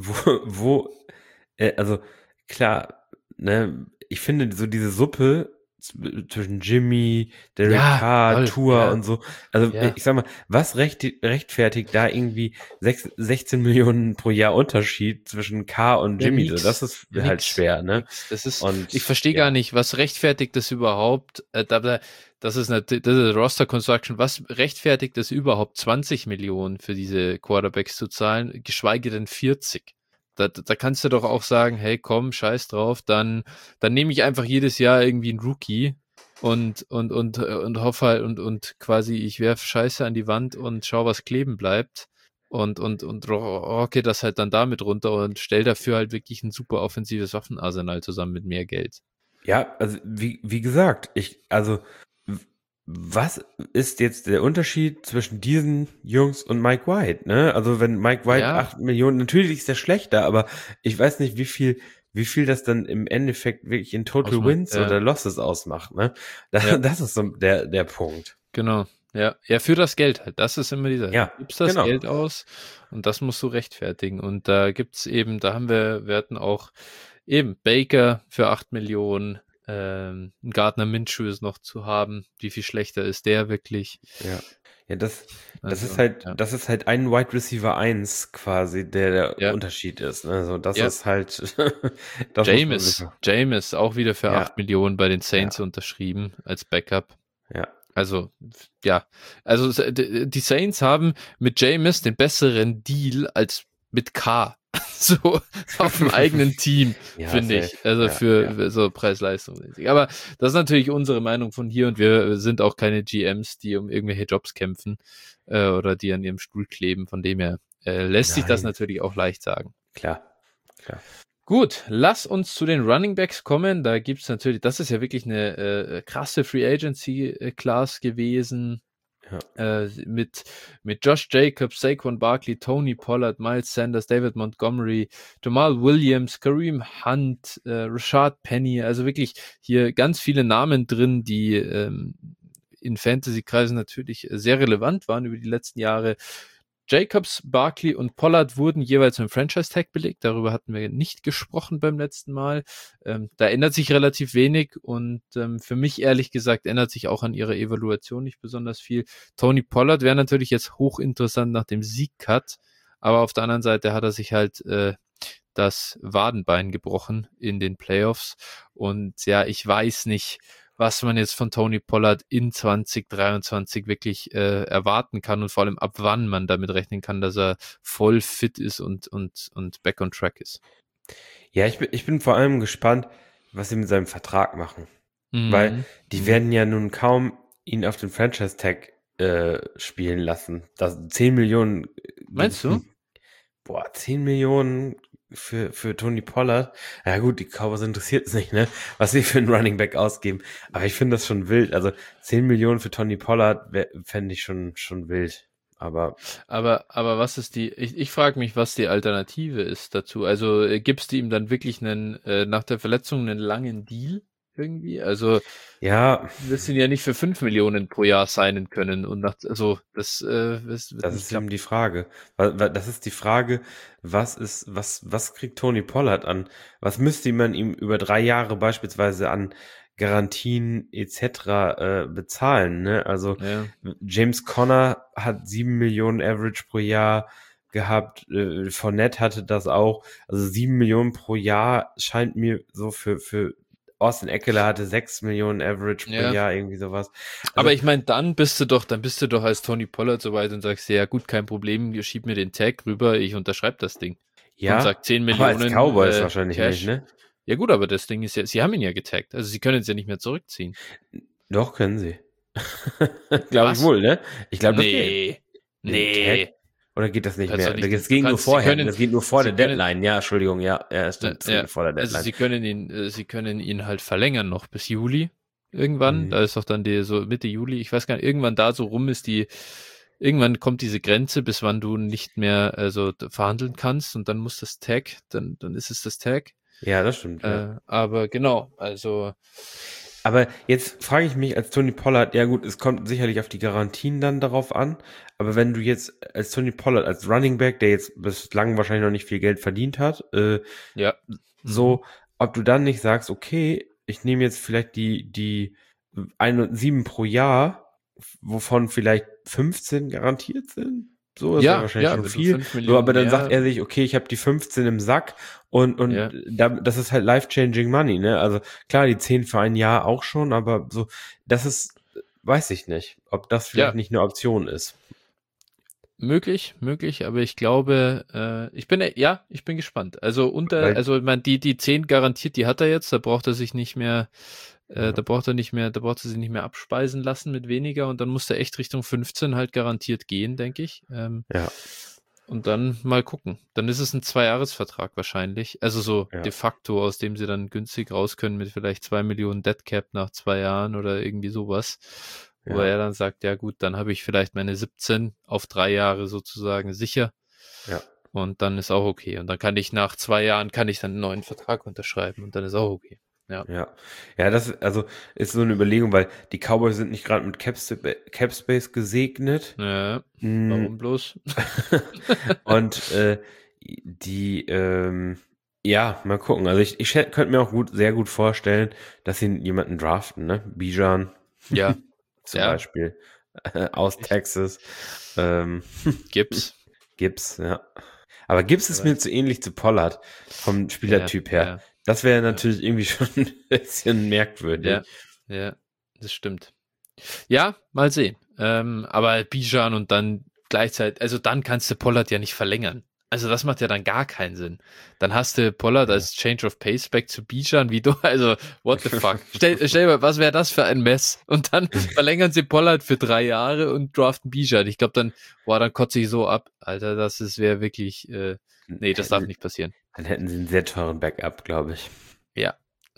also klar, ne, ich finde so diese Suppe zwischen Jimmy, Derek Carr, Tua und so. Also ich sag mal, was rechtfertigt da irgendwie 16 Millionen pro Jahr Unterschied zwischen Carr und Jimmy? Nix, das ist halt schwer, ne? Das ist, ich verstehe gar nicht, was rechtfertigt das überhaupt? Das ist Roster Construction. Was rechtfertigt das überhaupt, 20 Millionen für diese Quarterbacks zu zahlen, geschweige denn 40? Da kannst du doch auch sagen, hey, komm, scheiß drauf, dann nehme ich einfach jedes Jahr irgendwie einen Rookie und hoffe halt und quasi ich werfe Scheiße an die Wand und schau, was kleben bleibt und rocke das halt dann damit runter und stell dafür halt wirklich ein super offensives Waffenarsenal zusammen mit mehr Geld. Ja, also wie gesagt, was ist jetzt der Unterschied zwischen diesen Jungs und Mike White, ne? Also wenn Mike White 8 Millionen, natürlich ist der schlechter, aber ich weiß nicht, wie viel das dann im Endeffekt wirklich in Total Wins oder Losses ausmacht, ne? Das ist so der Punkt. Genau. Ja, für das Geld halt. Das ist immer dieser. Ja, du gibst das Geld aus und das musst du rechtfertigen. Und da gibt's eben, wir hatten auch eben Baker für 8 Millionen, Gardner Minshew ist noch zu haben. Wie viel schlechter ist der wirklich? Ja, das ist halt ein Wide Receiver 1 quasi, der Unterschied ist. Also das ist halt Jameis auch wieder für 8 Millionen bei den Saints unterschrieben als Backup. Ja. Also, die Saints haben mit Jameis den besseren Deal als mit K. So auf dem eigenen Team, finde ich. Also für so Preis-Leistung. Aber das ist natürlich unsere Meinung von hier und wir sind auch keine GMs, die um irgendwelche Jobs kämpfen oder die an ihrem Stuhl kleben. Von dem her lässt sich das natürlich auch leicht sagen. Klar. Gut, lass uns zu den Running Backs kommen. Da gibt's natürlich, das ist ja wirklich eine krasse Free Agency Class gewesen. Mit Josh Jacobs, Saquon Barkley, Tony Pollard, Miles Sanders, David Montgomery, Jamal Williams, Kareem Hunt, Rashad Penny, also wirklich hier ganz viele Namen drin, die in Fantasy-Kreisen natürlich sehr relevant waren über die letzten Jahre. Jacobs, Barkley und Pollard wurden jeweils mit Franchise-Tag belegt. Darüber hatten wir nicht gesprochen beim letzten Mal. Da ändert sich relativ wenig und für mich ehrlich gesagt ändert sich auch an ihrer Evaluation nicht besonders viel. Tony Pollard wäre natürlich jetzt hochinteressant nach dem Sieg-Cut, aber auf der anderen Seite hat er sich halt das Wadenbein gebrochen in den Playoffs und ja, ich weiß nicht, was man jetzt von Tony Pollard in 2023 wirklich erwarten kann und vor allem ab wann man damit rechnen kann, dass er voll fit ist und back on track ist. Ja, ich bin vor allem gespannt, was sie mit seinem Vertrag machen. Weil die werden ja nun kaum ihn auf den Franchise-Tag spielen lassen. Das 10 Millionen. Meinst du? 10 Millionen für Tony Pollard. Ja gut, die Cowboys interessiert es nicht, ne? Was sie für einen Running Back ausgeben. Aber ich finde das schon wild. Also 10 Millionen für Tony Pollard fände ich schon wild. Aber was ist ich frage mich, was die Alternative ist dazu. Also gibst du ihm dann wirklich nach der Verletzung einen langen Deal irgendwie? Also wirst ihn ja nicht für 5 Millionen pro Jahr signen können und das ist eben die Frage. Das ist die Frage, was kriegt Tony Pollard an? Was müsste man ihm über 3 Jahre beispielsweise an Garantien etc. bezahlen, ne? Also James Conner hat 7 Millionen Average pro Jahr gehabt, Fournette hatte das auch, also 7 Millionen pro Jahr scheint mir so für Austin Eckler hatte 6 Millionen Average pro Jahr, irgendwie sowas. Also, aber ich meine, dann bist du doch als Tony Pollard soweit und sagst, ja gut, kein Problem, schieb mir den Tag rüber, ich unterschreibe das Ding. Ja, und sag 10 Millionen aber als Cowboys wahrscheinlich Cash. nicht, ne? Ja gut, aber das Ding ist ja, sie haben ihn ja getaggt, also sie können es ja nicht mehr zurückziehen. Doch, können sie. Glaube ich wohl, ne? Ich glaube, das geht. Nee. Oder geht das nicht mehr? Das ging nur vorher. Das geht nur vor der Deadline. Ja, Entschuldigung, es stimmt. Vor der Deadline. Also sie können ihn halt verlängern noch bis Juli irgendwann. Da ist doch dann so Mitte Juli, ich weiß gar nicht, irgendwann da so rum ist die irgendwann kommt diese Grenze, bis wann du nicht mehr verhandeln kannst und dann muss das Tag, dann ist es das Tag. Ja, das stimmt. Ja. Aber genau, also. Aber jetzt frage ich mich als Tony Pollard, ja gut, es kommt sicherlich auf die Garantien dann darauf an, aber wenn du jetzt als Tony Pollard, als Running Back, der jetzt bislang wahrscheinlich noch nicht viel Geld verdient hat, ja. So, ob du dann nicht sagst, okay, ich nehme jetzt vielleicht die 7 pro Jahr, wovon vielleicht 15 garantiert sind. So, das wäre wahrscheinlich schon viel. So, aber dann sagt er sich, okay, ich habe die 15 im Sack und das ist halt life-changing money, ne? Also klar, die 10 für ein Jahr auch schon, aber so, das ist, weiß ich nicht, ob das vielleicht nicht eine Option ist. Möglich, aber ich glaube, ich bin gespannt. Also die 10 garantiert, die hat er jetzt, da braucht er sich nicht mehr, da braucht er sich nicht mehr abspeisen lassen mit weniger und dann muss er echt Richtung 15 halt garantiert gehen, denke ich. Und dann mal gucken. Dann ist es ein 2-Jahres-Vertrag wahrscheinlich. Also so de facto, aus dem sie dann günstig raus können mit vielleicht 2 Millionen Deadcap nach 2 Jahren oder irgendwie sowas. Wo er dann sagt, ja gut, dann habe ich vielleicht meine 17 auf 3 Jahre sozusagen sicher. Ja. Und dann ist auch okay. Und dann kann ich nach 2 Jahren dann einen neuen Vertrag unterschreiben und dann ist auch okay. Ja, das ist so eine Überlegung, weil die Cowboys sind nicht gerade mit Capspace gesegnet. Ja, warum bloß? Und mal gucken. Also ich könnte mir auch sehr gut vorstellen, dass sie jemanden draften, ne? Bijan. Ja. Zum Beispiel. Aus Texas. Gibbs. Gibbs, ja. Aber Gibbs ist mir zu ähnlich zu Pollard vom Spielertyp her. Ja. Das wäre natürlich irgendwie schon ein bisschen merkwürdig. Ja, das stimmt. Ja, mal sehen. Aber Bijan und dann gleichzeitig, also dann kannst du Pollard ja nicht verlängern. Also das macht ja dann gar keinen Sinn. Dann hast du Pollard als Change of Pace back zu Bijan, also what the fuck. Stell mal, was wäre das für ein Mess? Und dann verlängern sie Pollard für 3 Jahre und draften Bijan. Ich glaube dann kotze ich so ab. Alter, wäre wirklich, das darf nicht passieren. Dann hätten sie einen sehr teuren Backup, glaube ich. Ja.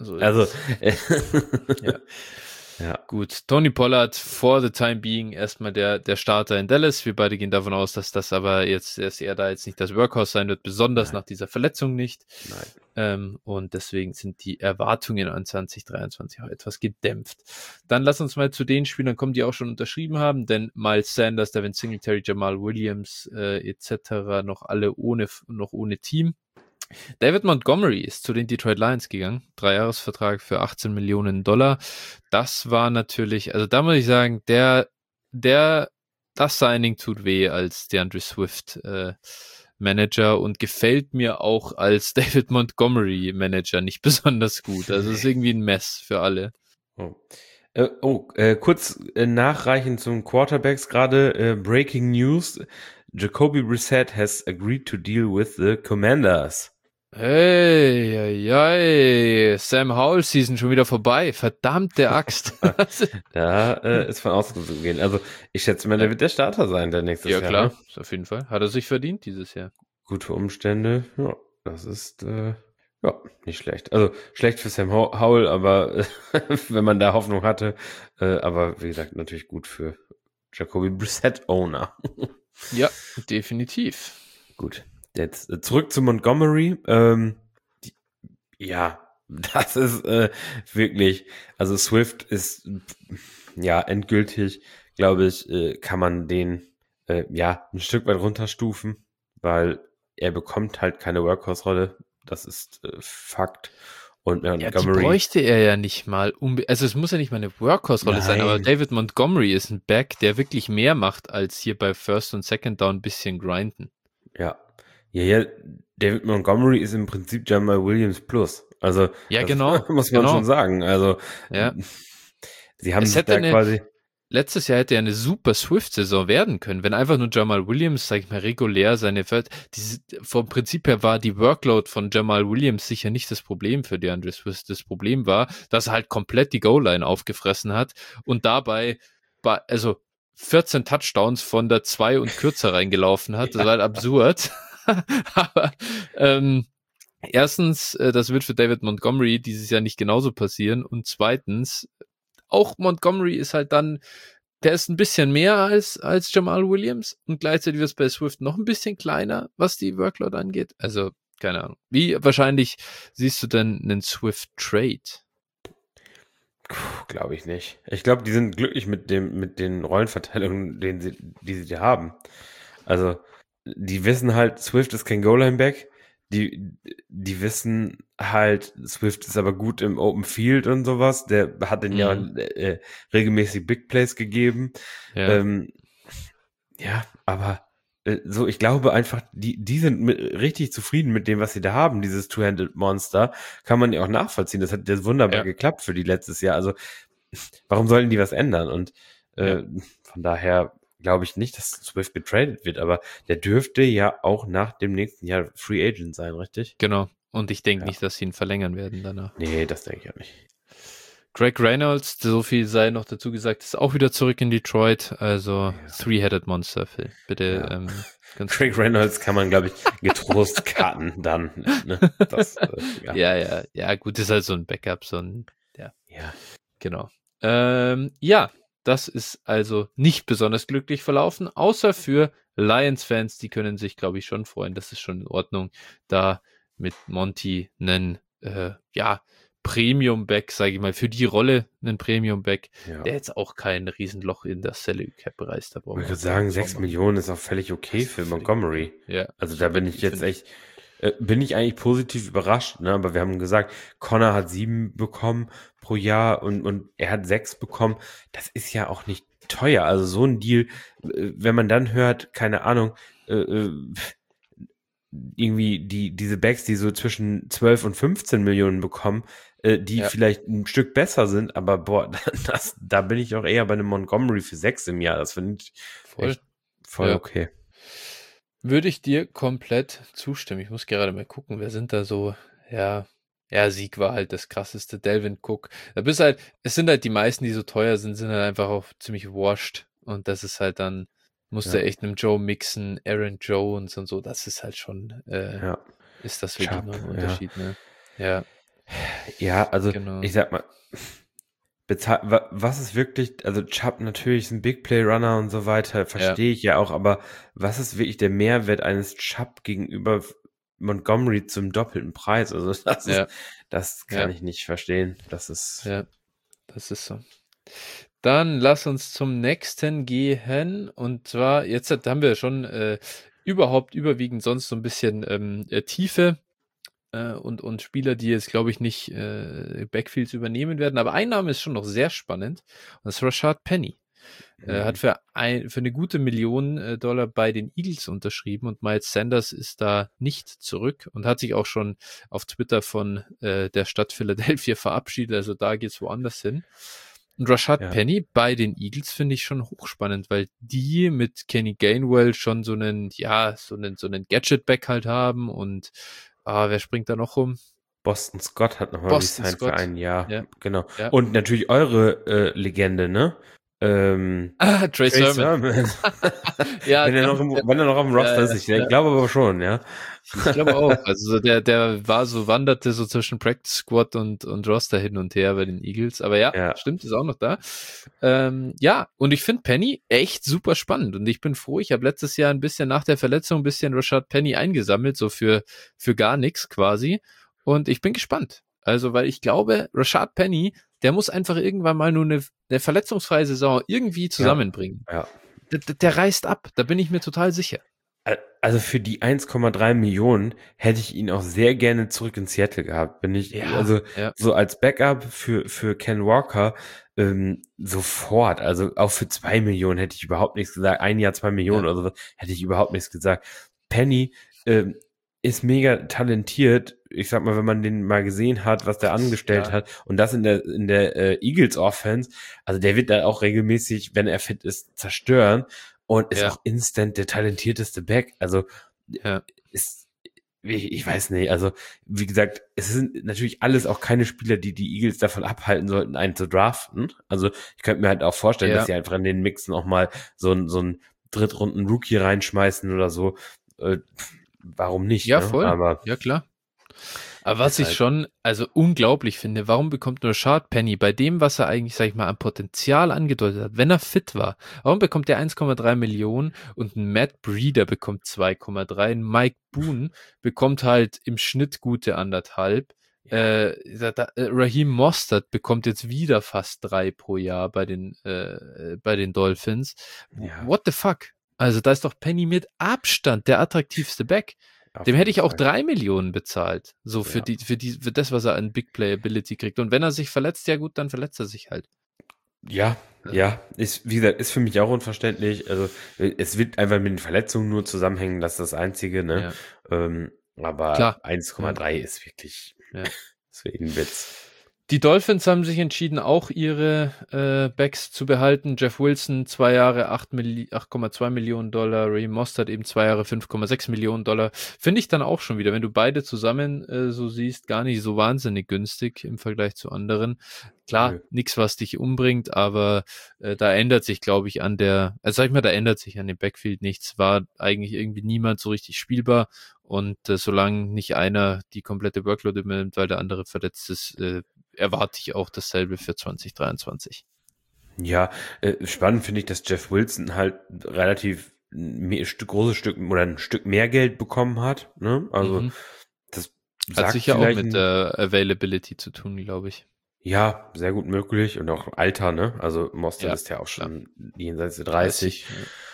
Ja. Gut, Tony Pollard for the time being erstmal der Starter in Dallas. Wir beide gehen davon aus, dass das aber dass er da jetzt nicht das Workhorse sein wird, besonders nach dieser Verletzung nicht. Nein. Und deswegen sind die Erwartungen an 2023 auch etwas gedämpft. Dann lass uns mal zu den Spielern kommen, die auch schon unterschrieben haben, denn Miles Sanders, Devin Singletary, Jamal Williams etc. noch alle ohne Team. David Montgomery ist zu den Detroit Lions gegangen, 3-Jahres-Vertrag für $18 Millionen. Das war natürlich, also da muss ich sagen, das Signing tut weh als DeAndre Swift Manager und gefällt mir auch als David Montgomery Manager nicht besonders gut. Also es ist irgendwie ein Mess für alle. Kurz nachreichen zum Quarterbacks gerade, Breaking News, Jacoby Brissett has agreed to deal with the Commanders. Hey, Sam Howell Season schon wieder vorbei. Verdammte Axt. Da ist von auszugehen. Also ich schätze mal, der wird der Starter sein, der nächstes Jahr. Ja klar, auf jeden Fall. Hat er sich verdient dieses Jahr. Gute Umstände, ja, das ist nicht schlecht. Also schlecht für Sam Howell, aber wenn man da Hoffnung hatte, aber wie gesagt, natürlich gut für Jacoby Brissett Owner. Ja, definitiv. Gut. Jetzt zurück zu Montgomery. Das ist wirklich, also Swift ist endgültig, glaube ich, kann man den ein Stück weit runterstufen, weil er bekommt halt keine Workhorse-Rolle. Das ist Fakt. Und Montgomery, die bräuchte er ja nicht mal. Also es muss ja nicht mal eine Workhorse-Rolle sein, aber David Montgomery ist ein Back, der wirklich mehr macht, als hier bei First und Second Down ein bisschen grinden. Ja, David Montgomery ist im Prinzip Jamal Williams plus. Also genau, muss man schon sagen. Also sie haben sich da quasi. Letztes Jahr hätte ja eine super Swift-Saison werden können, wenn einfach nur Jamal Williams, sag ich mal, regulär vom Prinzip her war die Workload von Jamal Williams sicher nicht das Problem für DeAndre Swift. Das Problem war, dass er halt komplett die Goal-Line aufgefressen hat und dabei 14 Touchdowns von der 2 und kürzer reingelaufen hat. Das war halt absurd. Aber erstens, das wird für David Montgomery dieses Jahr nicht genauso passieren und zweitens, auch Montgomery ist halt dann der ist ein bisschen mehr als Jamal Williams und gleichzeitig wird es bei Swift noch ein bisschen kleiner, was die Workload angeht. Also, keine Ahnung. Wie wahrscheinlich siehst du denn einen Swift-Trade? Glaube ich nicht. Ich glaube, die sind glücklich mit den Rollenverteilungen, die sie haben. Also, die wissen halt, Swift ist kein Goal-Line-Back. Die wissen halt, Swift ist aber gut im Open Field und sowas. Der hat den ja regelmäßig Big Plays gegeben. Ja. Aber so, ich glaube einfach, die sind richtig zufrieden mit dem, was sie da haben, dieses Two-Handed Monster. Kann man ja auch nachvollziehen. Das hat ja wunderbar geklappt für die letztes Jahr. Also, warum sollten die was ändern? Und von daher glaube ich nicht, dass Swift getradet wird, aber der dürfte ja auch nach dem nächsten Jahr Free Agent sein, richtig? Genau. Und ich denke nicht, dass sie ihn verlängern werden danach. Nee, das denke ich auch nicht. Greg Reynolds, so viel sei noch dazu gesagt, ist auch wieder zurück in Detroit. Also Three-Headed Monster, Phil. Bitte. Greg Reynolds kann man, glaube ich, getrost cutten dann. Ne? Das, ja, gut, ist halt so ein Backup, so ein, ja. Genau. Das ist also nicht besonders glücklich verlaufen, außer für Lions-Fans, die können sich, glaube ich, schon freuen. Das ist schon in Ordnung, da mit Monty einen, Premium-Back, sage ich mal, für die Rolle einen Premium-Back, der jetzt auch kein Riesenloch in der Salary Cap reißt. Ich würde sagen, 6 Millionen ist auch völlig okay für Montgomery. Ja. Also da bin ich jetzt echt, bin ich eigentlich positiv überrascht, ne? Aber wir haben gesagt, Connor hat 7 bekommen pro Jahr und er hat 6 bekommen. Das ist ja auch nicht teuer. Also so ein Deal, wenn man dann hört, keine Ahnung, irgendwie diese Backs, die so zwischen 12 und 15 Millionen bekommen, die vielleicht ein Stück besser sind, aber boah, da bin ich auch eher bei einem Montgomery für 6 im Jahr. Das finde ich voll okay. Würde ich dir komplett zustimmen. Ich muss gerade mal gucken, wer sind da so, Sieg war halt das krasseste, Delvin Cook. Es sind halt die meisten, die so teuer sind halt einfach auch ziemlich washed und das ist halt dann, musste echt einem Joe Mixon, Aaron Jones und so, das ist halt schon, ist das wirklich noch ein Unterschied, ne? Ja. Ja, also ich sag mal, was ist wirklich, also Chubb natürlich ist ein Big Play Runner und so weiter, verstehe ich ja auch, aber was ist wirklich der Mehrwert eines Chubb gegenüber Montgomery zum doppelten Preis? Also das kann ich nicht verstehen. Das ist so. Dann lass uns zum nächsten gehen und zwar, jetzt haben wir schon überwiegend sonst so ein bisschen Tiefe und Spieler, die jetzt, glaube ich, nicht Backfields übernehmen werden. Aber ein Name ist schon noch sehr spannend. Und das ist Rashad Penny. Hat für eine gute $1 Million bei den Eagles unterschrieben und Miles Sanders ist da nicht zurück und hat sich auch schon auf Twitter von der Stadt Philadelphia verabschiedet. Also da geht's woanders hin. Und Rashad Penny bei den Eagles finde ich schon hochspannend, weil die mit Kenny Gainwell schon so einen Gadget-Back halt haben und wer springt da noch rum? Boston Scott hat nochmal resigned für ein Jahr. Ja. Genau. Ja. Und natürlich eure Legende, ne? Trey Sermon. Wenn er noch auf dem Roster ist, ich glaube aber schon, ja. Ich glaube auch. Also der wanderte so zwischen Practice Squad und Roster hin und her bei den Eagles. Aber stimmt, ist auch noch da. Und ich finde Penny echt super spannend. Und ich bin froh, ich habe letztes Jahr ein bisschen nach der Verletzung ein bisschen Rashad Penny eingesammelt, so für gar nichts quasi. Und ich bin gespannt. Also, weil ich glaube, Rashad Penny, der muss einfach irgendwann mal nur eine verletzungsfreie Saison irgendwie zusammenbringen. Ja. Der reißt ab, da bin ich mir total sicher. Also für die 1,3 Millionen hätte ich ihn auch sehr gerne zurück in Seattle gehabt. So als Backup für Ken Walker sofort. Also auch für 2 Millionen hätte ich überhaupt nichts gesagt. Ein Jahr 2 Millionen oder so hätte ich überhaupt nichts gesagt. Penny ist mega talentiert. Ich sag mal, wenn man den mal gesehen hat, was der angestellt hat und das in der Eagles Offense, also der wird da auch regelmäßig, wenn er fit ist, zerstören und ist auch instant der talentierteste Back. Also ich weiß nicht, also wie gesagt, es sind natürlich alles auch keine Spieler, die Eagles davon abhalten sollten, einen zu draften. Also ich könnte mir halt auch vorstellen, dass sie einfach in den Mixen auch mal so einen Drittrunden-Rookie reinschmeißen oder so. Warum nicht? Ja, ne? voll. Aber ja, klar. Aber was ich schon, also unglaublich finde, warum bekommt nur Rashad Penny bei dem, was er eigentlich, sag ich mal, an Potenzial angedeutet hat, wenn er fit war, warum bekommt er 1,3 Millionen und ein Matt Breida bekommt 2,3, ein Mike Boone bekommt halt im Schnitt gute 1,5, Raheem Mostert bekommt jetzt wieder fast 3 pro Jahr bei den Dolphins. Ja. What the fuck? Also da ist doch Penny mit Abstand der attraktivste Back. Dem hätte ich auch 3 Millionen bezahlt. So für das, was er an Big Playability kriegt. Und wenn er sich verletzt, ja gut, dann verletzt er sich halt. Ja, ist, wie gesagt, ist für mich auch unverständlich. Also, es wird einfach mit den Verletzungen nur zusammenhängen, das ist das Einzige, ne? Ja. Aber Klar. 1,3 ist wirklich, ist für ihn ein Witz. Die Dolphins haben sich entschieden, auch ihre Backs zu behalten. Jeff Wilson 2 Jahre 8,2 Millionen Dollar, Raheem Mostert eben 2 Jahre 5,6 Millionen Dollar. Finde ich dann auch schon wieder, wenn du beide zusammen so siehst, gar nicht so wahnsinnig günstig im Vergleich zu anderen. Klar, nichts, was dich umbringt, aber da ändert sich, glaube ich, da ändert sich an dem Backfield nichts. War eigentlich irgendwie niemand so richtig spielbar und solange nicht einer die komplette Workload übernimmt, weil der andere verletzt ist, erwarte ich auch dasselbe für 2023. Ja, spannend finde ich, dass Jeff Wilson halt relativ großes Stück oder ein Stück mehr Geld bekommen hat. Ne? Also das hat sicher auch mit der Availability zu tun, glaube ich. Ja, sehr gut möglich und auch Alter, ne? Also Mostert ist ja auch schon jenseits der 30.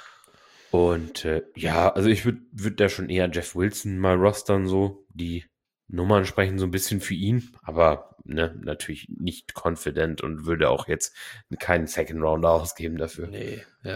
Und also ich würde da schon eher Jeff Wilson mal rostern, so. Die Nummern sprechen so ein bisschen für ihn, aber ne, natürlich nicht confident und würde auch jetzt keinen Second Rounder ausgeben dafür. Nee, ja.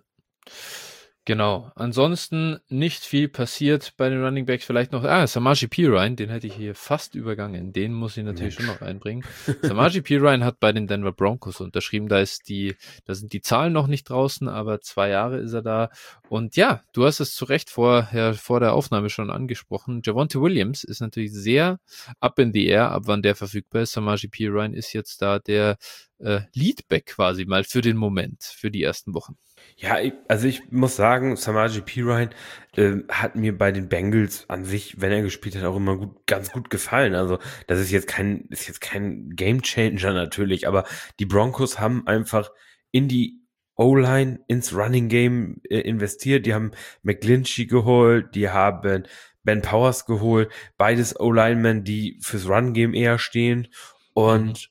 Genau. Ansonsten nicht viel passiert bei den Running Backs. Vielleicht noch, Samaje Perine, den hätte ich hier fast übergangen. Den muss ich natürlich schon noch einbringen. Samaje Perine hat bei den Denver Broncos unterschrieben. Da sind die Zahlen noch nicht draußen, aber 2 Jahre ist er da. Und ja, du hast es zu Recht vor der Aufnahme schon angesprochen. Javonte Williams ist natürlich sehr up in the air, ab wann der verfügbar ist. Samaje Perine ist jetzt da der Leadback quasi mal für den Moment, für die ersten Wochen. Ja, also ich muss sagen, Samaje Perine hat mir bei den Bengals an sich, wenn er gespielt hat, auch immer ganz gut gefallen. Also das ist jetzt kein Gamechanger natürlich, aber die Broncos haben einfach in die O-Line, ins Running Game investiert. Die haben McGlinchey geholt, die haben Ben Powers geholt, beides O-Linemen, die fürs Run-Game eher stehen und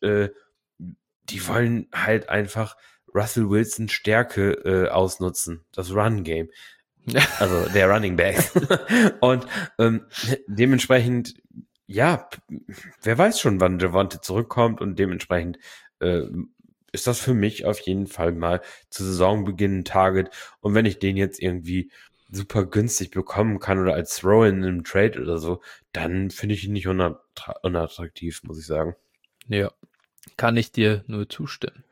die wollen halt einfach Russell Wilson Stärke ausnutzen, das Run-Game. Also der Running Back. Und dementsprechend, ja, wer weiß schon, wann Javonte zurückkommt und dementsprechend ist das für mich auf jeden Fall mal zu Saisonbeginn ein Target. Und wenn ich den jetzt irgendwie super günstig bekommen kann oder als Throw-in in einem Trade oder so, dann finde ich ihn nicht unattraktiv, muss ich sagen. Ja, kann ich dir nur zustimmen.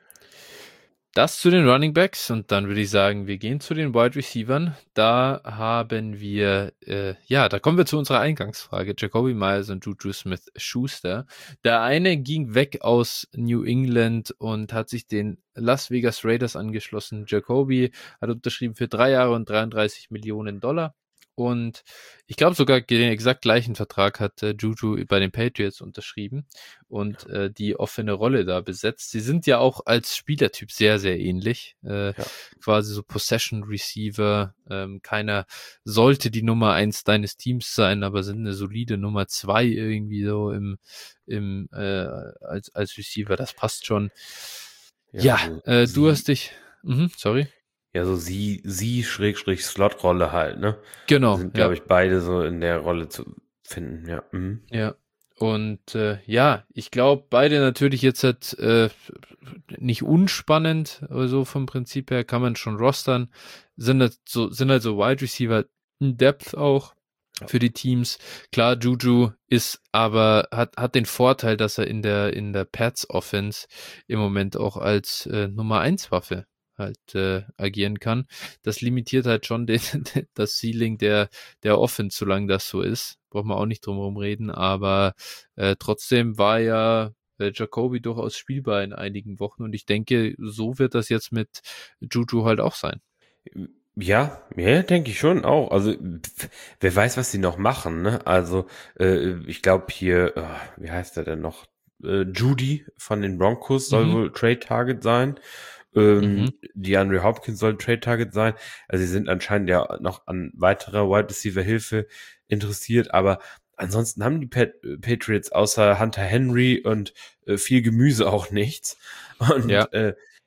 Das zu den Running Backs und dann würde ich sagen, wir gehen zu den Wide Receivern. Da haben wir, da kommen wir zu unserer Eingangsfrage. Jacoby Myers und Juju Smith-Schuster. Der eine ging weg aus New England und hat sich den Las Vegas Raiders angeschlossen. Jacoby hat unterschrieben für 3 Jahre und 33 Millionen Dollar. Und ich glaube sogar den exakt gleichen Vertrag hat Juju bei den Patriots unterschrieben und die offene Rolle da besetzt. Sie sind ja auch als Spielertyp sehr, sehr ähnlich. Quasi so Possession Receiver. Keiner sollte die Nummer 1 deines Teams sein, aber sind eine solide Nummer 2 irgendwie so als Receiver. Das passt schon. Du hast dich... sorry. Ja, so Slot-Rolle halt, ne? Genau. Sind, glaube ich, beide so in der Rolle zu finden, ja. Ja. Und ich glaube, beide natürlich jetzt nicht unspannend, aber so vom Prinzip her kann man schon rostern. Sind halt so Wide Receiver in Depth auch für die Teams. Klar, Juju hat den Vorteil, dass er in der Pats Offense im Moment auch als Nummer 1 Waffe halt agieren kann. Das limitiert halt schon das Ceiling der Offense, solange das so ist. Braucht man auch nicht drum herum reden, aber trotzdem war ja Jacoby durchaus spielbar in einigen Wochen und ich denke, so wird das jetzt mit Juju halt auch sein. Ja, denke ich schon auch. Also, wer weiß, was sie noch machen, ne? Also, ich glaube hier, wie heißt er denn noch? Judy von den Broncos soll Mhm. wohl Trade Target sein. Mhm. DeAndre Hopkins soll Trade Target sein. Also, sie sind anscheinend ja noch an weiterer Wide Receiver Hilfe interessiert, aber ansonsten haben die Patriots außer Hunter Henry und viel Gemüse auch nichts. Ja, Und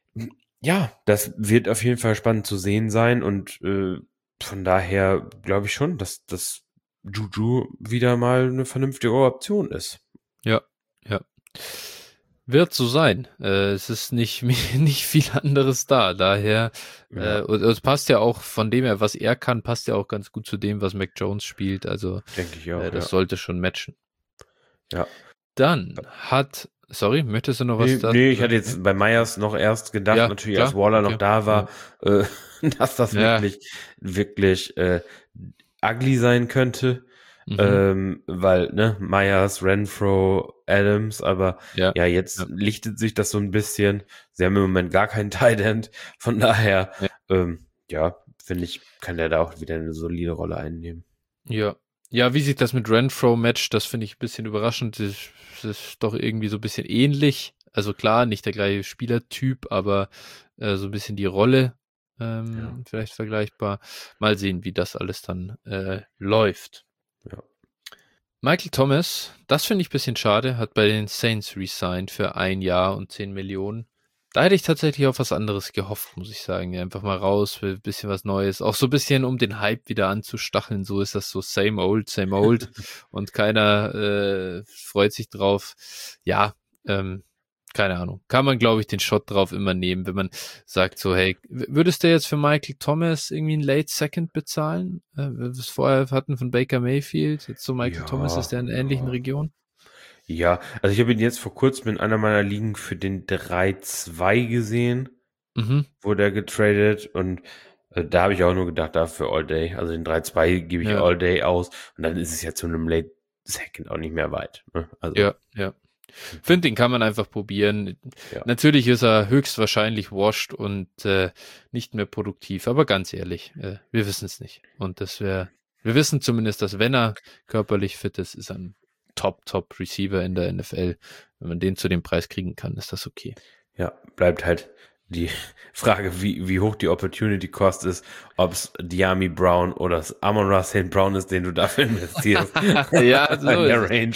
ja, das wird auf jeden Fall spannend zu sehen sein und von daher glaube ich schon, dass das Juju wieder mal eine vernünftige Option ist. ja, ja. Wird so sein. Es ist nicht, nicht viel anderes da. Daher, Ja, und es passt ja auch von dem her, was er kann, passt ja auch ganz gut zu dem, was Mac Jones spielt. Also, denke ich auch, das ja. sollte schon matchen. Ja. Dann sorry, möchtest du noch was dazu Nee, ich hatte sagen? Nee? jetzt bei Myers noch erst gedacht, Ja, natürlich, als klar. Waller noch Okay. da Ja. war, äh, dass das Ja. wirklich ugly sein könnte. Mhm. Weil, ne, Myers, Renfro, Adams, aber Ja. ja, jetzt Ja. lichtet sich das so ein bisschen. Sie haben im Moment gar keinen Tight End, von daher, Ja. ja, finde ich, kann der da auch wieder eine solide Rolle einnehmen. Ja. Ja, wie sich das mit Renfro matcht, das finde ich ein bisschen überraschend. Das ist doch irgendwie so ein bisschen ähnlich. Also klar, nicht der gleiche Spielertyp, aber so ein bisschen die Rolle Ja, vielleicht vergleichbar. Mal sehen, wie das alles dann läuft. ja. Michael Thomas, das finde ich ein bisschen schade, hat bei den Saints resigned für 1 Jahr und 10 Millionen. Da hätte ich tatsächlich auf was anderes gehofft, muss ich sagen. Einfach mal raus, will ein bisschen was Neues. Auch so ein bisschen, um den Hype wieder anzustacheln. So ist das so same old, same old. Und keiner freut sich drauf. Ja, keine Ahnung. Kann man, glaube ich, den Shot drauf immer nehmen, wenn man sagt so, hey, würdest du jetzt für Michael Thomas irgendwie einen Late Second bezahlen? Wir es vorher hatten von Baker Mayfield. Jetzt so Michael Thomas ist Ja, der in ähnlichen ja. Region. Ja, also ich habe ihn jetzt vor kurzem in einer meiner Ligen für den 3-2 gesehen, Mhm. wurde er getradet und da habe ich auch nur gedacht, dafür All Day. Also den 3-2 gebe ich Ja, All Day aus und dann ist es ja zu einem Late Second auch nicht mehr weit. Ne? Also, ja, ja. Finde, den kann man einfach probieren. ja. Natürlich ist er höchstwahrscheinlich washed und nicht mehr produktiv, aber ganz ehrlich, wir wissen es nicht. Und wir wissen zumindest, dass wenn er körperlich fit ist, ist er ein Top Receiver in der NFL. Wenn man den zu dem Preis kriegen kann, ist das okay. Ja, bleibt halt die Frage, wie hoch die Opportunity Cost ist, ob es Diami Brown oder das Amon-Ra St. Brown ist, den du dafür investierst Ja, so in ist der es. Range.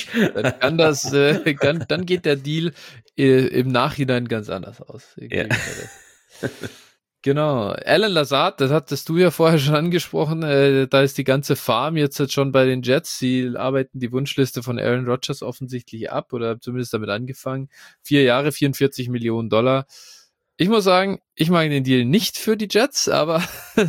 Dann geht der Deal im Nachhinein ganz anders aus. Ja. Genau. Alan Lazard, das hattest du ja vorher schon angesprochen. Da ist die ganze Farm jetzt schon bei den Jets. Sie arbeiten die Wunschliste von Aaron Rodgers offensichtlich ab oder zumindest damit angefangen. 4 Jahre, 44 Millionen Dollar. Ich muss sagen, ich mag den Deal nicht für die Jets, aber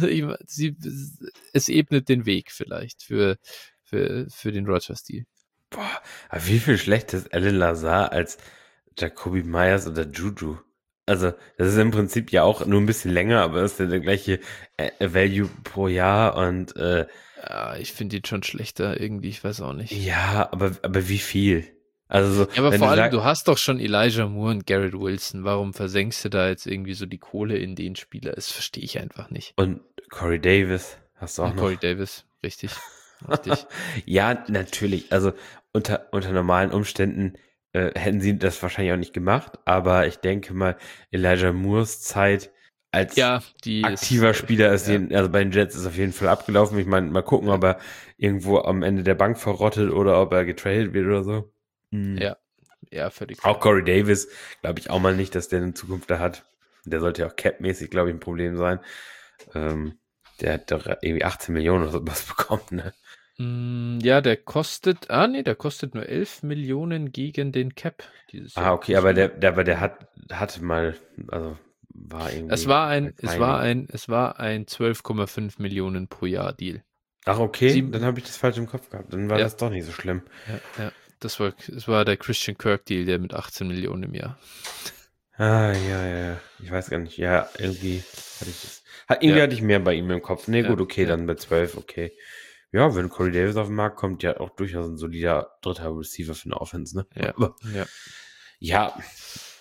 es ebnet den Weg vielleicht für den Rodgers-Deal. Boah, aber wie viel schlechter ist Alan Lazar als Jacoby Myers oder Juju? Also, das ist im Prinzip ja auch nur ein bisschen länger, aber das ist ja der gleiche Value pro Jahr und Ja, ich finde ihn schon schlechter irgendwie, ich weiß auch nicht. ja, aber wie viel? Also so, Ja, aber wenn vor du allem, sagst, du hast doch schon Elijah Moore und Garrett Wilson. Warum versenkst du da jetzt irgendwie so die Kohle in den Spieler? Das verstehe ich einfach nicht. und Corey Davis hast du auch Und Corey noch. Davis, richtig. Richtig. Ja, natürlich. Also unter normalen Umständen hätten sie das wahrscheinlich auch nicht gemacht, aber ich denke mal, Elijah Moores Zeit als Ja, die ist, aktiver Spieler ist, ja, also bei den Jets ist auf jeden Fall abgelaufen. Ich meine, mal gucken, ja, ob er irgendwo am Ende der Bank verrottet oder ob er getradet wird oder so. Mhm. ja, ja, völlig Auch fair. Corey Davis, glaube ich auch mal nicht, dass der eine Zukunft da hat. Der sollte ja auch Cap-mäßig, glaube ich, ein Problem sein. Der hat doch irgendwie 18 Millionen oder sowas bekommen, ne? Ja, der kostet nur 11 Millionen gegen den Cap dieses Ah, Jahr. okay, Plus aber minus. der hatte mal, also war Es irgendwie war bei ein, es war Timing. es war ein 12,5 Millionen pro Jahr Deal. Ach, okay, dann Sieben, habe ich das falsch im Kopf gehabt. Dann war ja, das doch nicht so schlimm. ja. Das war der Christian Kirk Deal, der mit 18 Millionen im Jahr. Ah, ja. Ich weiß gar nicht. Ja, irgendwie hatte ich das. Irgendwie Ja, hatte ich mehr bei ihm im Kopf. Nee, ja, gut, okay, ja. dann bei 12, okay. Ja, wenn Corey Davis auf den Markt kommt, ja auch durchaus ein solider dritter Receiver für eine Offense, ne? Ja, Aber ja. ja,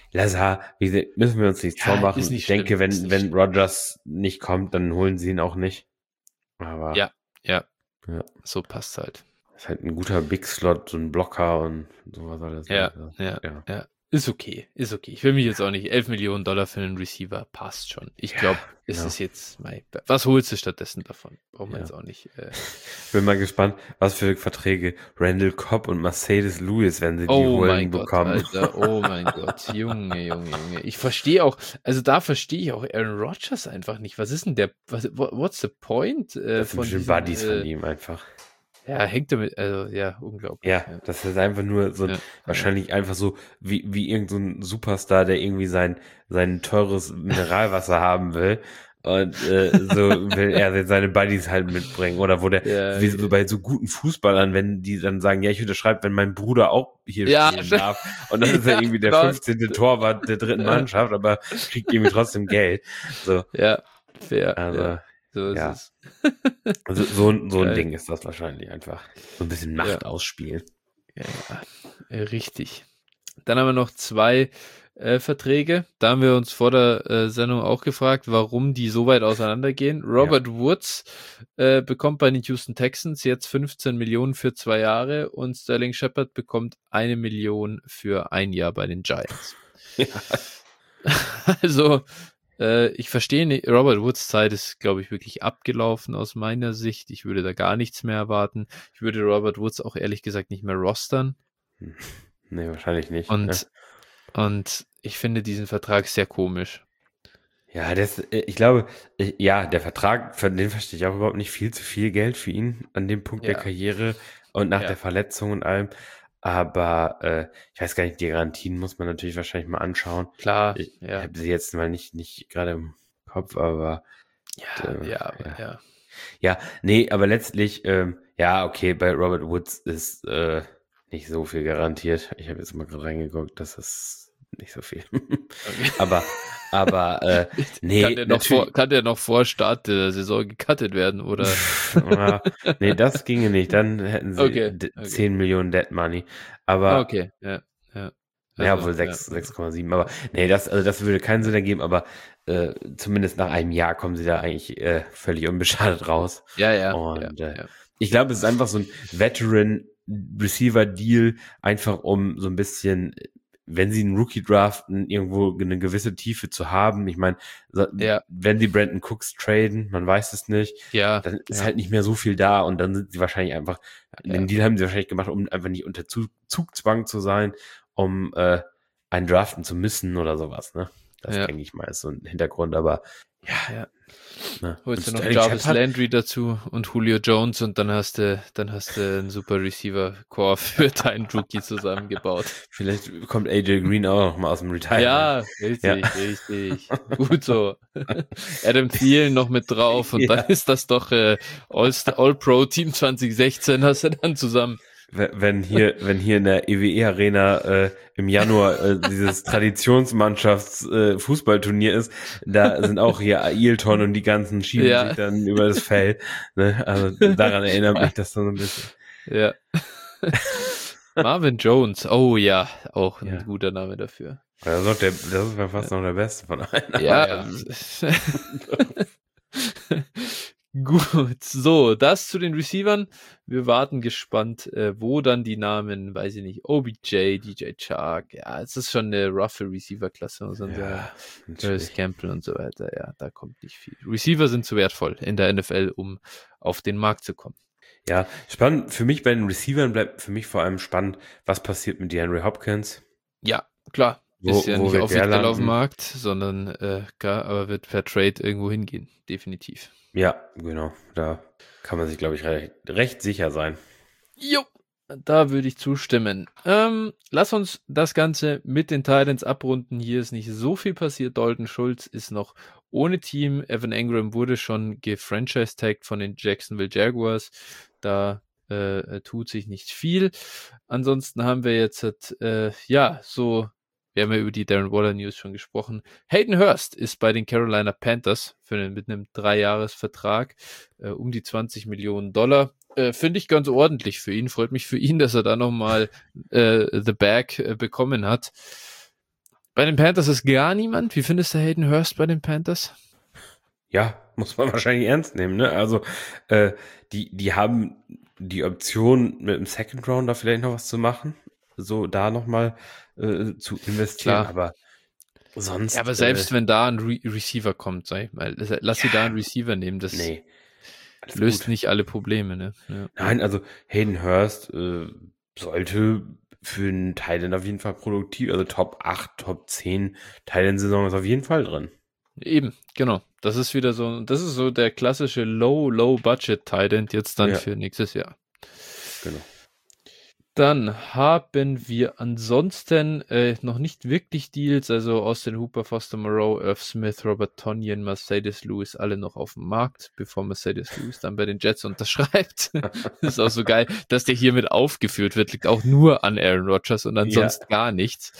Lazar, wie gesagt, müssen wir uns nichts vormachen. ist nicht Ich denke, schlimm, wenn Rodgers nicht kommt, dann holen sie ihn auch nicht. Aber Ja, ja. so passt halt. Ist halt ein guter Big Slot, so ein Blocker und sowas alles. Ja. Ist okay. Ich will mich jetzt auch nicht 11 Millionen Dollar für einen Receiver, passt schon. Ich glaube, es ist jetzt, was holst du stattdessen davon? Brauchen wir jetzt auch nicht. Bin mal gespannt, was für Verträge Randall Cobb und Mercedes Lewis, wenn sie die holen, bekommen. Alter, oh mein Gott, Junge. Ich verstehe auch, also da verstehe ich auch Aaron Rodgers einfach nicht. Was ist denn what's the point? Das sind bestimmt Buddies von ihm einfach. Ja, hängt damit, also ja, unglaublich. Ja, das ist einfach nur so wahrscheinlich einfach so wie irgendein Superstar, der irgendwie sein teures Mineralwasser haben will. Und so will er seine Buddies halt mitbringen. Oder wo wie so bei so guten Fußballern, wenn die dann sagen, ja, ich unterschreibe, wenn mein Bruder auch hier spielen darf. Und dann ist er irgendwie der 15. Torwart der dritten Mannschaft, aber kriegt irgendwie trotzdem Geld. So. Ja, fair. Also, so ist es. Also so ein Ding ist das wahrscheinlich einfach. So ein bisschen Macht ausspielen. Ja, richtig. Dann haben wir noch 2 Verträge. Da haben wir uns vor der Sendung auch gefragt, warum die so weit auseinandergehen. Robert Woods bekommt bei den Houston Texans jetzt 15 Millionen für 2 Jahre und Sterling Shepard bekommt 1 Million für 1 Jahr bei den Giants. Ja. Also ich verstehe nicht, Robert Woods Zeit ist, glaube ich, wirklich abgelaufen aus meiner Sicht. Ich würde da gar nichts mehr erwarten. Ich würde Robert Woods auch ehrlich gesagt nicht mehr rostern. Nee, wahrscheinlich nicht. Und ich finde diesen Vertrag sehr komisch. Ja, ich glaube, der Vertrag, von dem verstehe ich auch überhaupt nicht, viel zu viel Geld für ihn an dem Punkt der Karriere und nach der Verletzung und allem. Aber ich weiß gar nicht, die Garantien muss man natürlich wahrscheinlich mal anschauen. Klar, ich habe sie jetzt mal nicht gerade im Kopf, aber ja, nee, aber letztlich, okay, bei Robert Woods ist nicht so viel garantiert. Ich habe jetzt mal gerade reingeguckt, das ist nicht so viel. Okay. aber nee. Kann der noch vor Start der Saison gecuttet werden, oder? Nee, das ginge nicht. Dann hätten sie 10 Millionen Dead Money. Aber okay, ja. Also, wohl 6,7. Aber nee, das würde keinen Sinn ergeben, aber zumindest nach einem Jahr kommen sie da eigentlich völlig unbeschadet raus. Ja. Und ich glaube, es ist einfach so ein Veteran-Receiver-Deal, einfach um so ein bisschen, wenn sie einen Rookie draften, irgendwo eine gewisse Tiefe zu haben. Ich meine, wenn die Brandon Cooks traden, man weiß es nicht, dann ist halt nicht mehr so viel da und dann sind sie wahrscheinlich einfach, den Deal haben sie wahrscheinlich gemacht, um einfach nicht unter Zugzwang zu sein, um einen draften zu müssen oder sowas, ne? Das denke ich mal ist so ein Hintergrund, aber holst du noch Jarvis Landry dazu und Julio Jones und dann hast du einen super Receiver-Core für deinen Rookie zusammengebaut. Vielleicht kommt AJ Green auch noch mal aus dem Retirement. Ja, richtig. Gut so. Adam Thielen noch mit drauf und dann ist das doch All-Pro Team 2016 hast du dann zusammen. Wenn hier in der EWE Arena im Januar dieses Traditionsmannschafts-Fußballturnier ist, da sind auch hier Ailton und die ganzen schieben sich dann über das Feld. Ne? Also daran erinnert mich das so ein bisschen. Ja. Marvin Jones, oh ja, auch ein guter Name dafür. Das ist fast noch der Beste von allen. Ja. Gut, so, das zu den Receivern. Wir warten gespannt, wo dann die Namen, weiß ich nicht, OBJ, DJ Chark, es ist schon eine roughe Receiver-Klasse, muss man sagen. Campbell und so weiter, da kommt nicht viel. Receiver sind zu wertvoll in der NFL, um auf den Markt zu kommen. Ja, spannend. Für mich bei den Receivern bleibt für mich vor allem spannend, was passiert mit DeAndre Hopkins. Ja, klar. Ist ja nicht offiziell auf dem Markt, sondern aber wird per Trade irgendwo hingehen, definitiv. Ja, genau. Da kann man sich, glaube ich, recht sicher sein. Jo, da würde ich zustimmen. Lass uns das Ganze mit den Titans abrunden. Hier ist nicht so viel passiert. Dalton Schultz ist noch ohne Team. Evan Engram wurde schon gefranchise-tagged von den Jacksonville Jaguars. Da tut sich nicht viel. Ansonsten haben wir jetzt wir haben ja über die Darren Waller News schon gesprochen. Hayden Hurst ist bei den Carolina Panthers mit einem 3-Jahres-Vertrag um die $20 Millionen. Finde ich ganz ordentlich für ihn. Freut mich für ihn, dass er da nochmal the bag bekommen hat. Bei den Panthers ist gar niemand. Wie findest du Hayden Hurst bei den Panthers? Ja, muss man wahrscheinlich ernst nehmen, ne? Also, die haben die Option, mit dem Second Round da vielleicht noch was zu machen, so da nochmal zu investieren, Klar. aber sonst. Ja, aber selbst wenn da ein Receiver kommt, sag ich mal, lass sie da einen Receiver nehmen, das löst nicht alle Probleme, ne? Ja. Nein, also Hayden Hurst sollte für einen Tight-End auf jeden Fall produktiv, also Top 8, Top 10 Tight-End-Saison ist auf jeden Fall drin. Eben, genau. Das ist wieder so, das ist so der klassische Low-Budget-Tight-End jetzt dann für nächstes Jahr. Genau. Dann haben wir ansonsten noch nicht wirklich Deals, also Austin Hooper, Foster Moreau, Irv Smith, Robert Tonyan, Mercedes Lewis, alle noch auf dem Markt, bevor Mercedes Lewis dann bei den Jets unterschreibt. Das ist auch so geil, dass der hier mit aufgeführt wird, liegt auch nur an Aaron Rodgers und ansonsten gar nichts.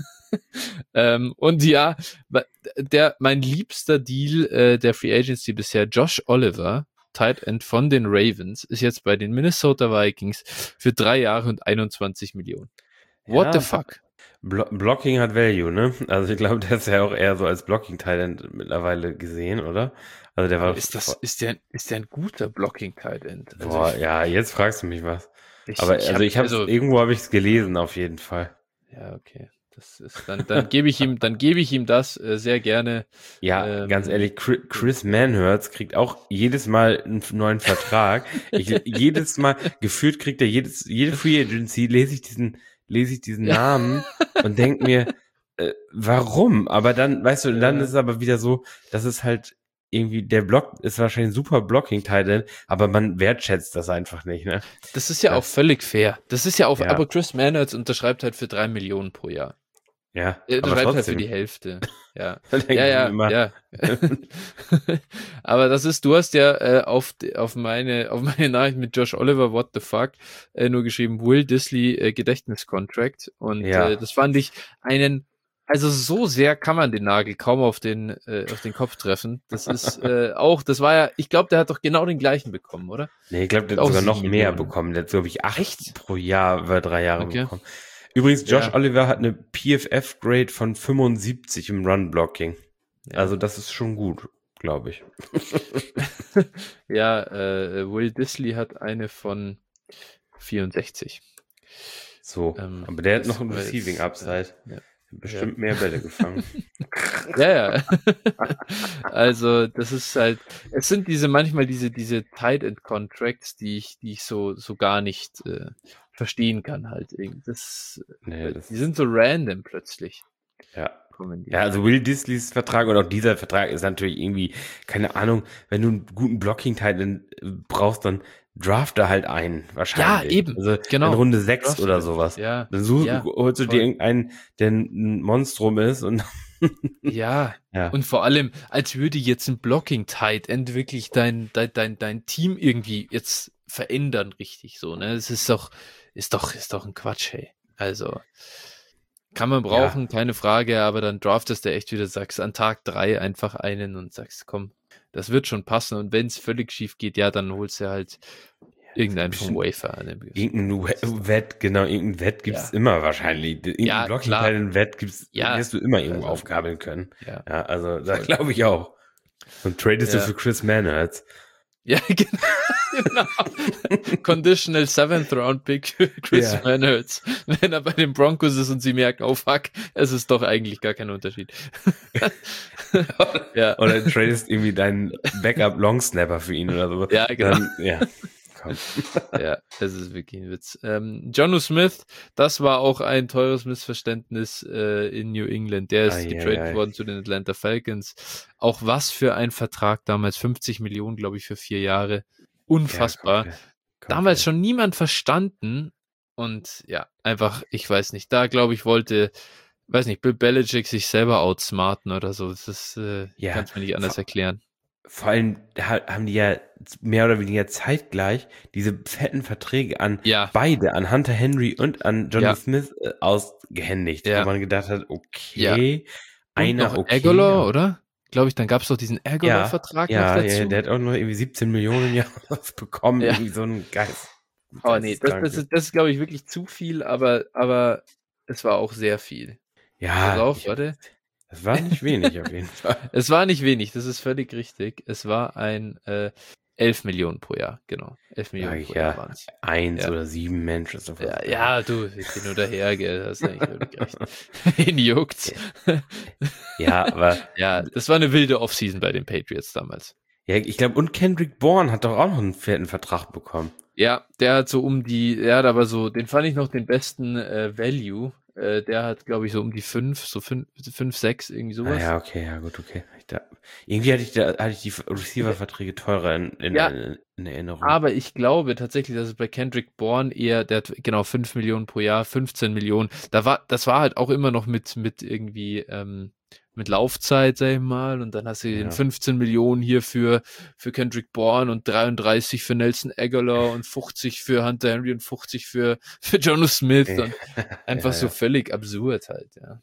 Und ja, mein liebster Deal der Free Agency bisher, Josh Oliver, Tight End von den Ravens, ist jetzt bei den Minnesota Vikings für 3 Jahre und 21 Millionen. What the fuck? Blocking hat Value, ne? Also ich glaube, der ist ja auch eher so als Blocking-Tight End mittlerweile gesehen, oder? Also der war. Ist der ein guter Blocking-Tight End? Also boah, ja, jetzt fragst du mich was. Irgendwo habe ich es gelesen, auf jeden Fall. Ja, okay. Das ist dann gebe ich ihm das sehr gerne. Ja, ganz ehrlich, Chris Manhertz kriegt auch jedes Mal einen neuen Vertrag. Jedes Mal, gefühlt kriegt er jede Free Agency, lese ich diesen Namen und denke mir, warum? Aber dann, weißt du, dann ist es aber wieder so, dass es halt irgendwie, der Block ist wahrscheinlich ein super Blocking-Title, aber man wertschätzt das einfach nicht, ne? Das ist ja auch völlig fair. Das ist ja auch, aber Chris Manhertz unterschreibt halt für 3 Millionen pro Jahr. Ja, er unterschreibt halt für die Hälfte. Ja. Ja. Aber das ist, du hast ja auf meine Nachricht mit Josh Oliver, what the fuck, nur geschrieben, Will Disley Gedächtniscontract. Und das fand ich also so sehr kann man den Nagel kaum auf den Kopf treffen. Das ist das war ja, ich glaube, der hat doch genau den gleichen bekommen, oder? Nee, ich glaube, der hat sogar noch mehr bekommen. Der hat, glaube ich, 8 pro Jahr über 3 Jahre bekommen. Übrigens, Josh Oliver hat eine PFF-Grade von 75 im Run-Blocking. Ja. Also das ist schon gut, glaube ich. Will Disley hat eine von 64. So, aber der hat noch ein Receiving Upside. Bestimmt mehr Bälle gefangen. Ja. Also das ist halt, es sind manchmal diese Tight End Contracts, die ich so gar nicht verstehen kann halt. Die sind so random plötzlich. Ja. Also Will Disleys Vertrag und auch dieser Vertrag ist natürlich irgendwie, keine Ahnung, wenn du einen guten Blocking-Tight End brauchst, dann drafte halt einen, wahrscheinlich. Ja, eben. Also in Runde 6 oder sowas. Ja. Dann holst du dir irgendeinen, der ein Monstrum ist und ja. Und vor allem, als würde jetzt ein Blocking-Tight End wirklich dein Team irgendwie jetzt verändern, richtig so, ne? Das ist doch ein Quatsch, hey. Also, kann man brauchen, keine Frage, aber dann draftest du echt wieder, sagst an Tag 3 einfach einen und sagst, komm, das wird schon passen und wenn es völlig schief geht, dann holst du halt irgendeinen vom Wafer. Irgendein Wett gibt's immer wahrscheinlich. Irgendein Blocking-Teil in Wett wirst du immer irgendwo aufgabeln können. Ja, also da glaube ich auch. Und tradest du für Chris Manhertz. Ja, genau. Conditional 7th Round Pick Chris Manhertz. Wenn er bei den Broncos ist und sie merken, oh fuck, es ist doch eigentlich gar kein Unterschied. Oder du tradest irgendwie deinen Backup Long Snapper für ihn oder so. Ja, genau. Dann, Ja, es ist wirklich ein Witz. Jonnu Smith, das war auch ein teures Missverständnis in New England. Der ist getradet worden zu den Atlanta Falcons. Auch was für ein Vertrag damals, 50 Millionen, glaube ich, für 4 Jahre. Unfassbar. Damals schon niemand verstanden. Und einfach, ich weiß nicht, da glaube ich wollte, Bill Belichick sich selber outsmarten oder so. Das kann es mir nicht anders erklären. Vor allem haben die ja mehr oder weniger zeitgleich diese fetten Verträge an beide, an Hunter Henry und an Jonnu Smith ausgehändigt, wo man gedacht hat, okay, einer okay. Aguilar, oder? Glaube ich, dann gab es doch diesen Aguilar-Vertrag noch dazu. Ja, der hat auch noch irgendwie 17 Millionen im Jahr bekommen, irgendwie so ein Geist. Oh nee, das ist glaube ich wirklich zu viel, aber es war auch sehr viel. Ja, pass auf, warte. Das war nicht wenig auf jeden Fall. Es war nicht wenig, das ist völlig richtig. Es war ein 11 Millionen pro Jahr, genau. 11 Millionen pro Jahr waren es. 1 oder 7 Menschen. Ja, du, ich bin nur daher, gell, hast eigentlich völlig recht. Ihn juckt's. Ja, aber... Ja, das war eine wilde Offseason bei den Patriots damals. Ja, ich glaube, und Kendrick Bourne hat doch auch noch einen fetten Vertrag bekommen. Ja, der hat so den fand ich noch den besten Value. Der hat, glaube ich, so um die 5, 6, irgendwie sowas. Ja, okay, ja, gut, okay. Irgendwie hatte ich die Receiver-Verträge teurer in Erinnerung. Aber ich glaube tatsächlich, dass es bei Kendrick Bourne eher, der hat genau 5 Millionen pro Jahr, 15 Millionen. Das war halt auch immer noch mit irgendwie, mit Laufzeit, sag ich mal, und dann hast du den 15 Millionen hier für Kendrick Bourne und 33 für Nelson Aguilar und 50 für Hunter Henry und 50 für Jonnu Smith und einfach so völlig absurd halt, ja.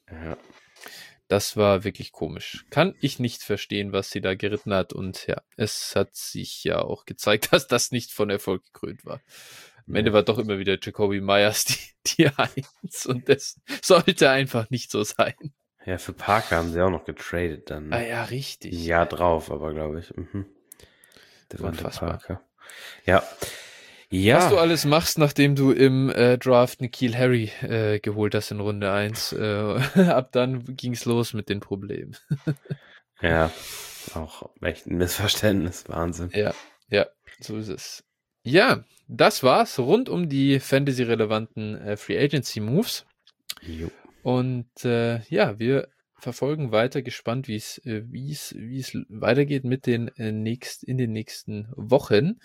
Das war wirklich komisch. Kann ich nicht verstehen, was sie da geritten hat, und ja, es hat sich ja auch gezeigt, dass das nicht von Erfolg gekrönt war. Am Ende war doch immer wieder Jakobi Meyers die 1 und das sollte einfach nicht so sein. Ja, für Parker haben sie auch noch getradet dann. Ah ja, richtig. Ein Jahr drauf, aber glaube ich. Devonta Parker. Ja. Was du alles machst, nachdem du im Draft N'Keal Harry geholt hast in Runde 1. Ab dann ging's los mit den Problemen. Ja, auch echt ein Missverständnis. Wahnsinn. Ja, so ist es. Ja, das war's rund um die Fantasy-relevanten Free Agency Moves. Jo. Und wir verfolgen weiter gespannt, wie es weitergeht mit in den nächsten Wochen.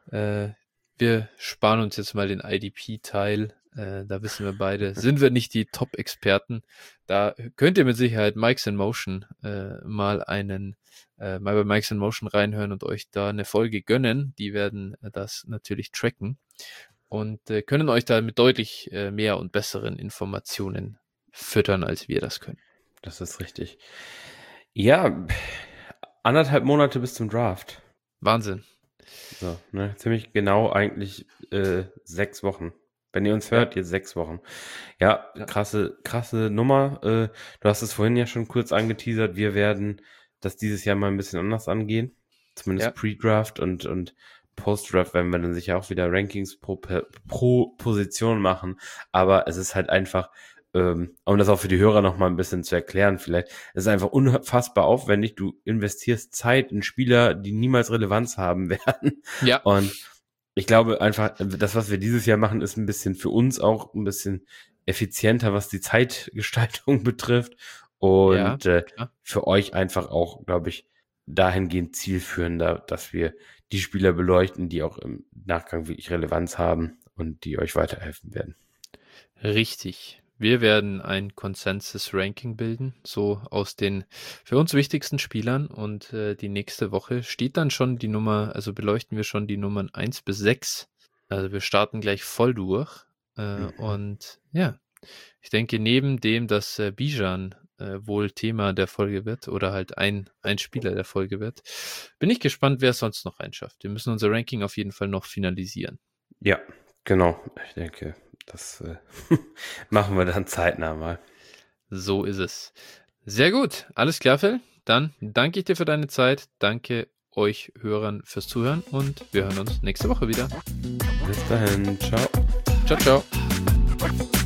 Wir sparen uns jetzt mal den IDP-Teil. Da wissen wir beide, sind wir nicht die Top-Experten. Da könnt ihr mit Sicherheit Mike's in Motion mal bei Mike's in Motion reinhören und euch da eine Folge gönnen. Die werden das natürlich tracken und können euch da mit deutlich mehr und besseren Informationen füttern, als wir das können. Das ist richtig. Ja, 1,5 Monate bis zum Draft. Wahnsinn. So, ne, ziemlich genau eigentlich 6 Wochen. Wenn ihr uns hört, jetzt 6 Wochen. Ja, krasse Nummer. Du hast es vorhin ja schon kurz angeteasert. Wir werden das dieses Jahr mal ein bisschen anders angehen. Zumindest Pre-Draft und Post-Draft werden wir dann sicher auch wieder Rankings pro Position machen. Aber es ist halt einfach, um das auch für die Hörer noch mal ein bisschen zu erklären vielleicht, es ist einfach unfassbar aufwendig. Du investierst Zeit in Spieler, die niemals Relevanz haben werden. Ja. Und ich glaube einfach, das, was wir dieses Jahr machen, ist ein bisschen für uns auch ein bisschen effizienter, was die Zeitgestaltung betrifft. Und für euch einfach auch, glaube ich, dahingehend zielführender, dass wir die Spieler beleuchten, die auch im Nachgang wirklich Relevanz haben und die euch weiterhelfen werden. Richtig. Wir werden ein Consensus-Ranking bilden, so aus den für uns wichtigsten Spielern, und die nächste Woche steht dann schon die Nummer, also beleuchten wir schon die Nummern 1 bis 6. Also wir starten gleich voll durch. Und ja, ich denke, neben dem, dass Bijan wohl Thema der Folge wird oder halt ein Spieler der Folge wird, bin ich gespannt, wer es sonst noch reinschafft. Wir müssen unser Ranking auf jeden Fall noch finalisieren. Ja, genau. Ich denke, das machen wir dann zeitnah mal. So ist es. Sehr gut. Alles klar, Phil. Dann danke ich dir für deine Zeit. Danke euch Hörern fürs Zuhören und wir hören uns nächste Woche wieder. Bis dahin. Ciao. Ciao, ciao.